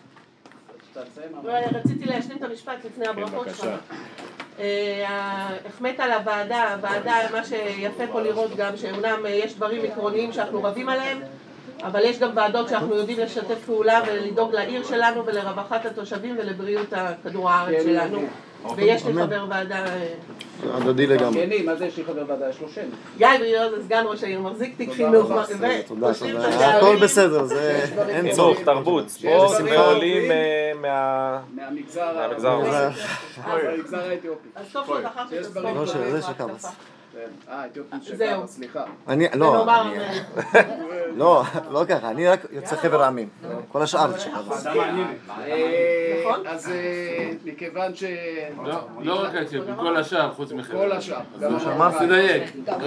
רציתי להשלים את המשפט לפני הברכות שלך. החמאת על הוועדה, הוועדה, מה שיפה פה לראות גם שאומנם יש דברים עקרוניים שאנחנו רבים עליהם, אבל יש גם ועדות שאנחנו יודעים לשתף פעולה ולדאוג לעיר שלנו ולרווחת התושבים ולבריאות כדור הארץ שלנו. ויש לי חבר ועדה... הדדי לגמרי. כן, מה זה יש לי חבר ועדה? יש לו שם. גיא ביוז, סגן ראש העיר, מחזיק תיק חינוך. תודה, תודה. הכל בסדר, זה אין צורך. חינוך, תרבות, ספורט, ועולים מהמגזר מהמגזר האתיופי. אז טוב שזכרת את הספורט. לא, זה שקבס. אה, אתיופים שקבס, סליחה. לא, לא, לא ככה, אני רק יוצא חבר העמים. כל השאר זה שקבס. נכון? אז מכיוון ש... לא רק האתיופים, כל השאר, חוץ מחבר. כל השאר. תדייק.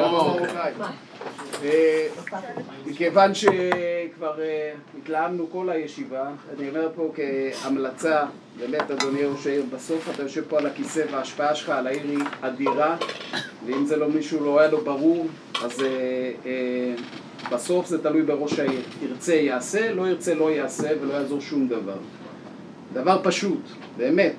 מכיוון שכבר התלהמנו כל הישיבה, אני אומר פה כהמלצה, באמת אדוני ראש העיר, בסוף אתה יושב פה על הכיסא וההשפעה שלך על העיר היא אדירה, ואם זה לא מישהו לא היה לו ברור, אז בסוף זה תלוי בראש העיר. ירצה יעשה, לא ירצה לא יעשה ולא יעזור שום דבר. דבר פשוט, באמת.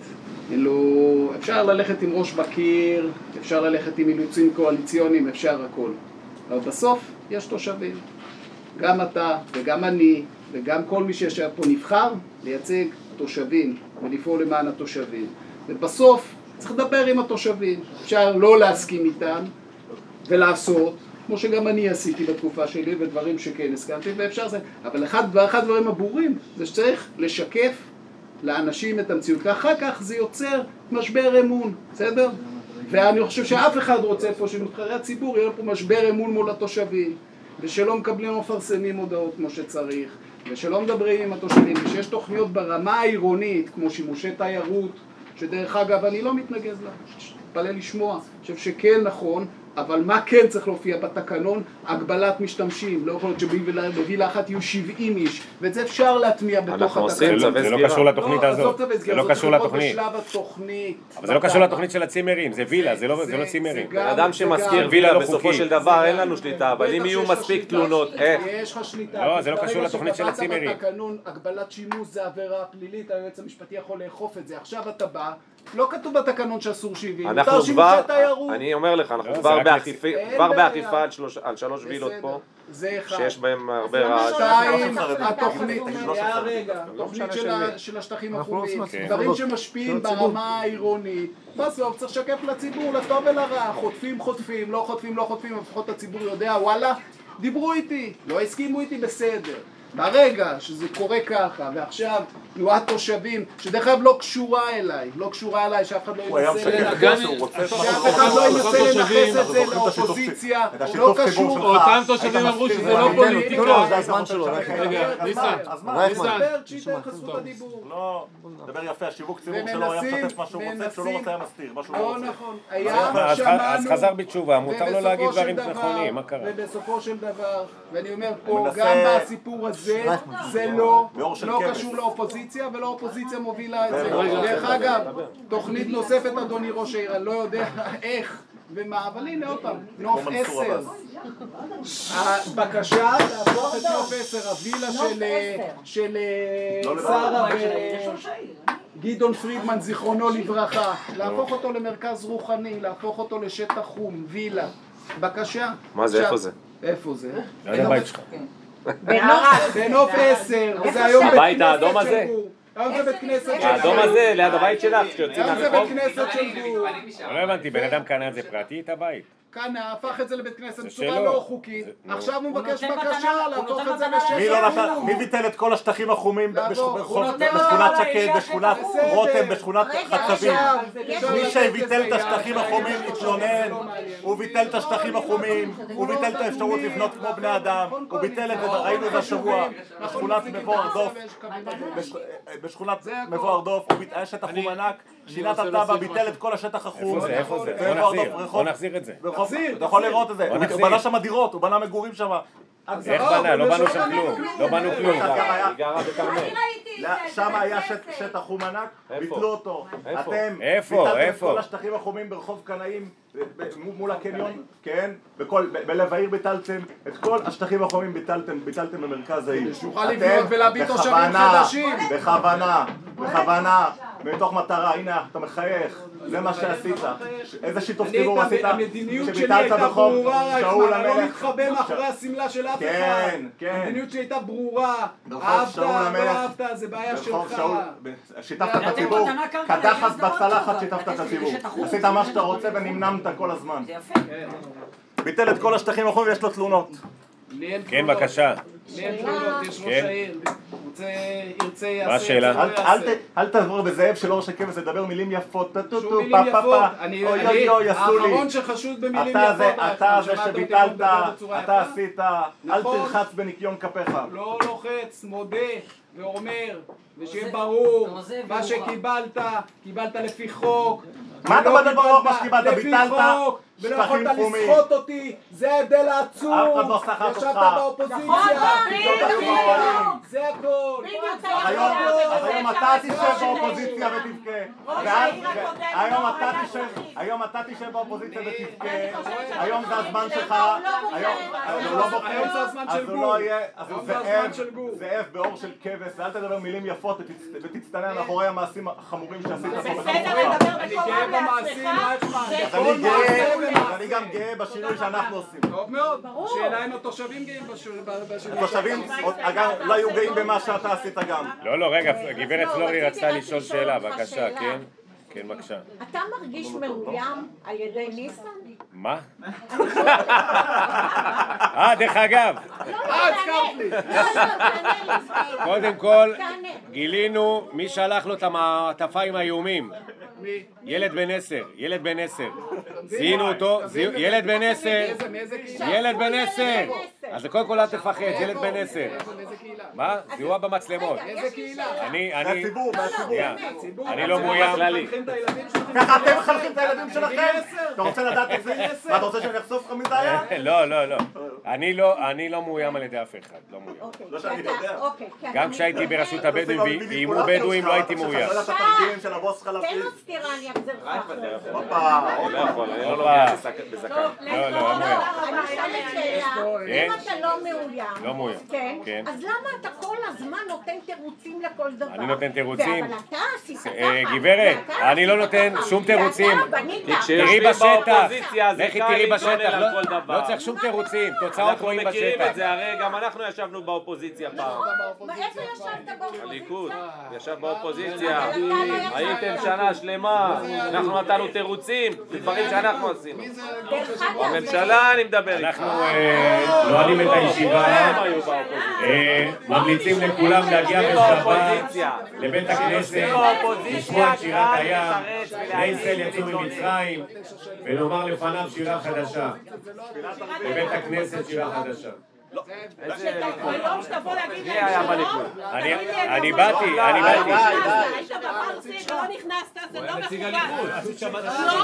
אפשר ללכת עם ראש בקיר, אפשר ללכת עם אילוצים קואליציוניים, אפשר הכל. אבל בסוף יש תושבים. גם אתה וגם אני וגם כל מי שישב פה נבחר לייצג תושבים ולפעול למען התושבים. ובסוף צריך לדבר עם התושבים. אפשר לא להסכים איתם ולעשות, כמו שגם אני עשיתי בתקופה שלי ודברים שכן הסכמתי, ואפשר זה. אבל אחד, אחד הדברים הברורים זה שצריך לשקף לאנשים את המציאות. ואחר כך זה יוצר משבר אמון, בסדר? ואני חושב שאף אחד רוצה פה שנבחרי הציבור יהיה פה משבר אמון מול התושבים, ושלא מקבלים מפרסמים הודעות כמו שצריך, ושלא מדברים עם התושבים, ושיש תוכניות ברמה העירונית כמו שימושי תיירות, שדרך אגב אני לא מתנגד לה, תתפלא לשמוע, אני חושב שכן נכון, אבל מה כן צריך להופיע בתקנון? הגבלת משתמשים. לא יכול להיות שבווילה אחת יהיו שבעים איש, ואת זה אפשר להטמיע בתוך התקנון. זה לא קשור לתוכנית הזאת. זה לא קשור לתוכנית. אבל זה לא קשור לתוכנית של הצימרים, זה וילה, זה לא צימרים. אדם שמזכיר וילה בסופו של דבר אין לנו שליטה, אבל אם יהיו מספיק תלונות, איך? יש לך שליטה. לא, זה לא קשור לתוכנית של הצימרים. הגבלת שימוש זה עבירה פלילית, היועץ המשפטי יכול לאכוף את זה. עכשיו אתה בא, לא כתוב בתקנון שאסור שבעים, אנחנו כבר, אני אומר לך, אנחנו כבר באכיפה על שלוש וילות פה, שיש בהם הרבה רעש. שתיים, התוכנית, התוכנית של השטחים החומים, דברים שמשפיעים ברמה העירונית, בסוף צריך לשקף לציבור, לטוב ולרע, חוטפים חוטפים, לא חוטפים לא חוטפים, לפחות הציבור יודע, וואלה, דיברו איתי, לא הסכימו איתי, בסדר. ברגע שזה קורה ככה, ועכשיו תנועת תושבים, שדרך אגב לא קשורה אליי, לא קשורה אליי, שאף אחד לא ינסה שאף אחד לא ינסה לנחס את זה לאופוזיציה, לא קשור. אותם תושבים אמרו שזה לא פוליטיקה. זה הזמן שלו. רגע, ניסן, ניסן. שייתן לך זכות הדיבור. לא, דבר יפה, השיווק ציבור שלו היה משתף מה שהוא רוצה, שהוא לא רוצה היה מסתיר, מה שהוא לא רוצה. נכון, היה, שמענו. אז חזר בתשובה, מותר לו להגיד דברים נכונים, מה קרה? ובסופו של דבר, ואני אומר פה, גם בסיפור הזה, זה לא, לא קשור לאופוזיציה, ולא אופוזיציה מובילה את זה. דרך אגב, תוכנית נוספת, אדוני ראש העיר, אני לא יודע איך ומה, אבל הנה עוד פעם, נוף עשר. הבקשה להפוך את נוף עשר, הווילה של שרה גדעון פרידמן זיכרונו לברכה, להפוך אותו למרכז רוחני, להפוך אותו לשטח חום, וילה. בבקשה. מה זה, איפה זה? איפה זה? ליד הבית שלך. בנוף עשר, זה היום בית הבית האדום כנסת הזה? של גור. היום זה בית כנסת של גור. האדום הזה, ליד הבית שלך, שיוצאים היום זה מהרחוב? בית כנסת של גור. לא הבנתי, בן אדם קנה את זה פרטי את הבית? קנה, הפך את זה לבית כנסת בצורה שלו. לא חוקית, עכשיו הוא מבקש נותן בקשה מתנה, הוא להפוך נותן את זה מתנה לשטח מי לא נתן, חום. מי ביטל את כל השטחים החומים לעבור. בשכונת הוא נותן בשכונת מתנה שקד, לאישה בשכונת בסדר. רותם, בשכונת חצבים? עכשיו, מי שביטל את זה השטחים יעד, החומים זה התלונן, לא מעניין. הוא ביטל את השטחים החומים, הוא ביטל את האפשרות לבנות כמו בני אדם, הוא ביטל את זה, ראינו את זה השבוע, בשכונת מבוא הרדוף, בש- בשכונת מבוא הרדוף, הוא ביטל שטח חום ענק, שינה את התב"ע, ביטל את כל השטח החום. איפה זה, איפה זה? בוא במבוא נחזיר, הרדוף, בוא רחוב- נחזיר את זה. ברחוב- אתה יכול לראות את זה, בוא הוא נחזיר. בנה שם דירות, הוא בנה מגורים שם. איך בנה? לא בנו שם כלום. לא בנו כלום. היא גרה בכרמל. שם היה שט- שטח חום ענק, ביטלו אותו. איפה? אתם איפה? ביטלתם את איפה? כל השטחים החומים ברחוב קנאים, ב- ב- מול הקניון, כן? בכל- ב- בלב העיר ביטלתם, את כל השטחים החומים ביטלתם, ביטלתם במרכז העיר. שנוכל אתם לבנות ולהביא תושבים בכוונה, חדשים. בכוונה, בכוונה, מתוך מטרה, הנה, אתה מחייך, זה מה שעשית. איזה שיתוף אני, ציבור את עשית? המדיניות שלי שביטלת הייתה ברחוב ברורה, שאול רייכמן, אני לא המלך. מתחבא מאחורי השמלה של אף אחד. כן, כן. המדיניות שלי הייתה ברורה. ברחוב אהבת, שאול לא המלך. אהבת, זה בעיה ברחוב שלך. שאול, ב- שיתפת את לתת הציבור, מתנה קרקע קדחת לעיר, זה דבר בצלחת טוב, שיתפת את לתת הציבור, לשטח חום. עשית מה שאתה רוצה ונמנמת כל הזמן. זה יפה. ביטל את כל השטחים החומים ויש לו תלונות. לי אין כן, תלונות. בבקשה. לי אין תלונות, יש ראש כן. העיר. רוצה, ירצה, יעשה. מה השאלה? ירצה, אל- לא יעשה. אל ת- אל תעבור בזאב של ראש הכבש לדבר מילים יפות, טו טו שום טו מילים פה פה יפות. פה, אני אוי אני אוי אוי עשו לי. האחרון שחשוד במילים אתה יפות. זה, רייכמן, אתה זה שמעת אותי שביטלת, מדבר בצורה אתה יפה? עשית, אל נכון. תרחץ בניקיון כפיך. לא לוחץ, מודה ואומר, ושיהיה ברור, ועוזב מה ירוחם. שקיבלת, קיבלת לפי חוק. מה אתה ולא מדבר ברוח מה קיבלת שקיבלת? לפי ביטלת חוק, ולא שטחים יכולת חומים. לסחוט אותי, זה ההבדל העצום. אף אחד לא סחט ישבת אותך. באופוזיציה. נכון, בדיוק. זה הכל. היום אז היום אתה תשב באופוזיציה ותבכה. ואז- היום אתה תשב, היום אתה תשב באופוזיציה ותבכה. היום זה הזמן שלך. היום הוא לא בוחר. היום זה הזמן אז של הוא גור. לא יהיה. אז הוא היום זה הזמן זאב, של גור. זאב באור של כבש. ואל תדבר מילים יפות ותצ- ותצטנע מאחורי המעשים החמורים שעשית פה בסדר, בחברך. לדבר אני בקול גאה רם במעשים, לעצמך. רייכמן. אז אני גאה, אני גם גאה בשינוי שאנחנו עושים. טוב מאוד. השאלה אם התושבים גאים בשינוי. התושבים, אגב, לא היו גאים במה שאתה עשית גם. לא, לא, רגע, גברת פלורי רצתה לשאול שאלה, בבקשה, כן? כן, בבקשה. אתה מרגיש מאוים על ידי ניסן? מה? אה, דרך אגב, אה, הזכרת לי. קודם כל, גילינו מי שלח לו את המעטפה עם האיומים. מי? ילד בן עשר, ילד בן עשר. זיהינו אותו, זיהו- ילד בן עשר. מאיזה קהילה? ילד בן עשר. אז קודם כל אל תפחד, ילד בן עשר. מאיזה קהילה? מה? זיהוע במצלמות. איזה קהילה? אני, אני, מהציבור, מהציבור. שנייה. אני לא מאוים. מחנכים את הילדים שלכם. ככה אתם מחנכים את הילדים שלכם? אתה רוצה לדעת איך זה? מה, אתה רוצה שאני אחשוף לך מי זה היה? לא, לא, לא. אני לא, אני לא מאוים על ידי אף אחד, לא מאוים. לא שאני יודע. גם כשהייתי ברשות הבדואים ואיימו בדואים לא הייתי מאוים. אתה לא יודע את התרגילים של הבוס שלך תן להפעיל? לו סטירה, אני אחזיר לך. הופה, לא יכול, אני לא הופה. לוקח בזקן. לא, לא, לא מאוים. אני שואלת שאלה, כן? אם אתה לא מאוים, לא מאוים. כן, כן. אז למה אתה כל הזמן נותן תירוצים לכל דבר? אני נותן תירוצים? אבל אתה עשית אה, ככה. גברת, ואתה אני לא עשית נותן ככה. שום תירוצים. ואתה בנית. תראי כשיושבים בשטח, באופוזיציה זה לכי קל תראי להתלונן בשטח, על לא- כל דבר. לא צריך שום תירוצים, תוצאות אנחנו רואים מכירים בשטח. את זה, הרי גם אנחנו ישבנו באופוזיציה פעם. איפה ישבת באופוזיציה? הליכוד ישב באופוזיציה, אבל אתה לא ישבת. הייתם שנה שלמה, אנחנו נתנו תירוצים, דברים שאנחנו עשינו. דרך אגב, הממשלה אני מדבר איתך. אנחנו אה, נועלים את הישיבה, הם היו באופוזיציה. אה, ממליצים לכולם להגיע באופוזיציה. בשבת לבית הכנסת, באופוזיציה, לשמוע את שירת קל הים, לתרץ בני ולהגיד ישראל יצאו ממצרים, ולומר לפניו שירה חדשה. בבית הכנסת שירה חדשה. היום שתבוא להגיד מי היה בליכוד? אני אני באתי, אני באתי. היית בפרסי ולא נכנסת, זה לא מכובד. לא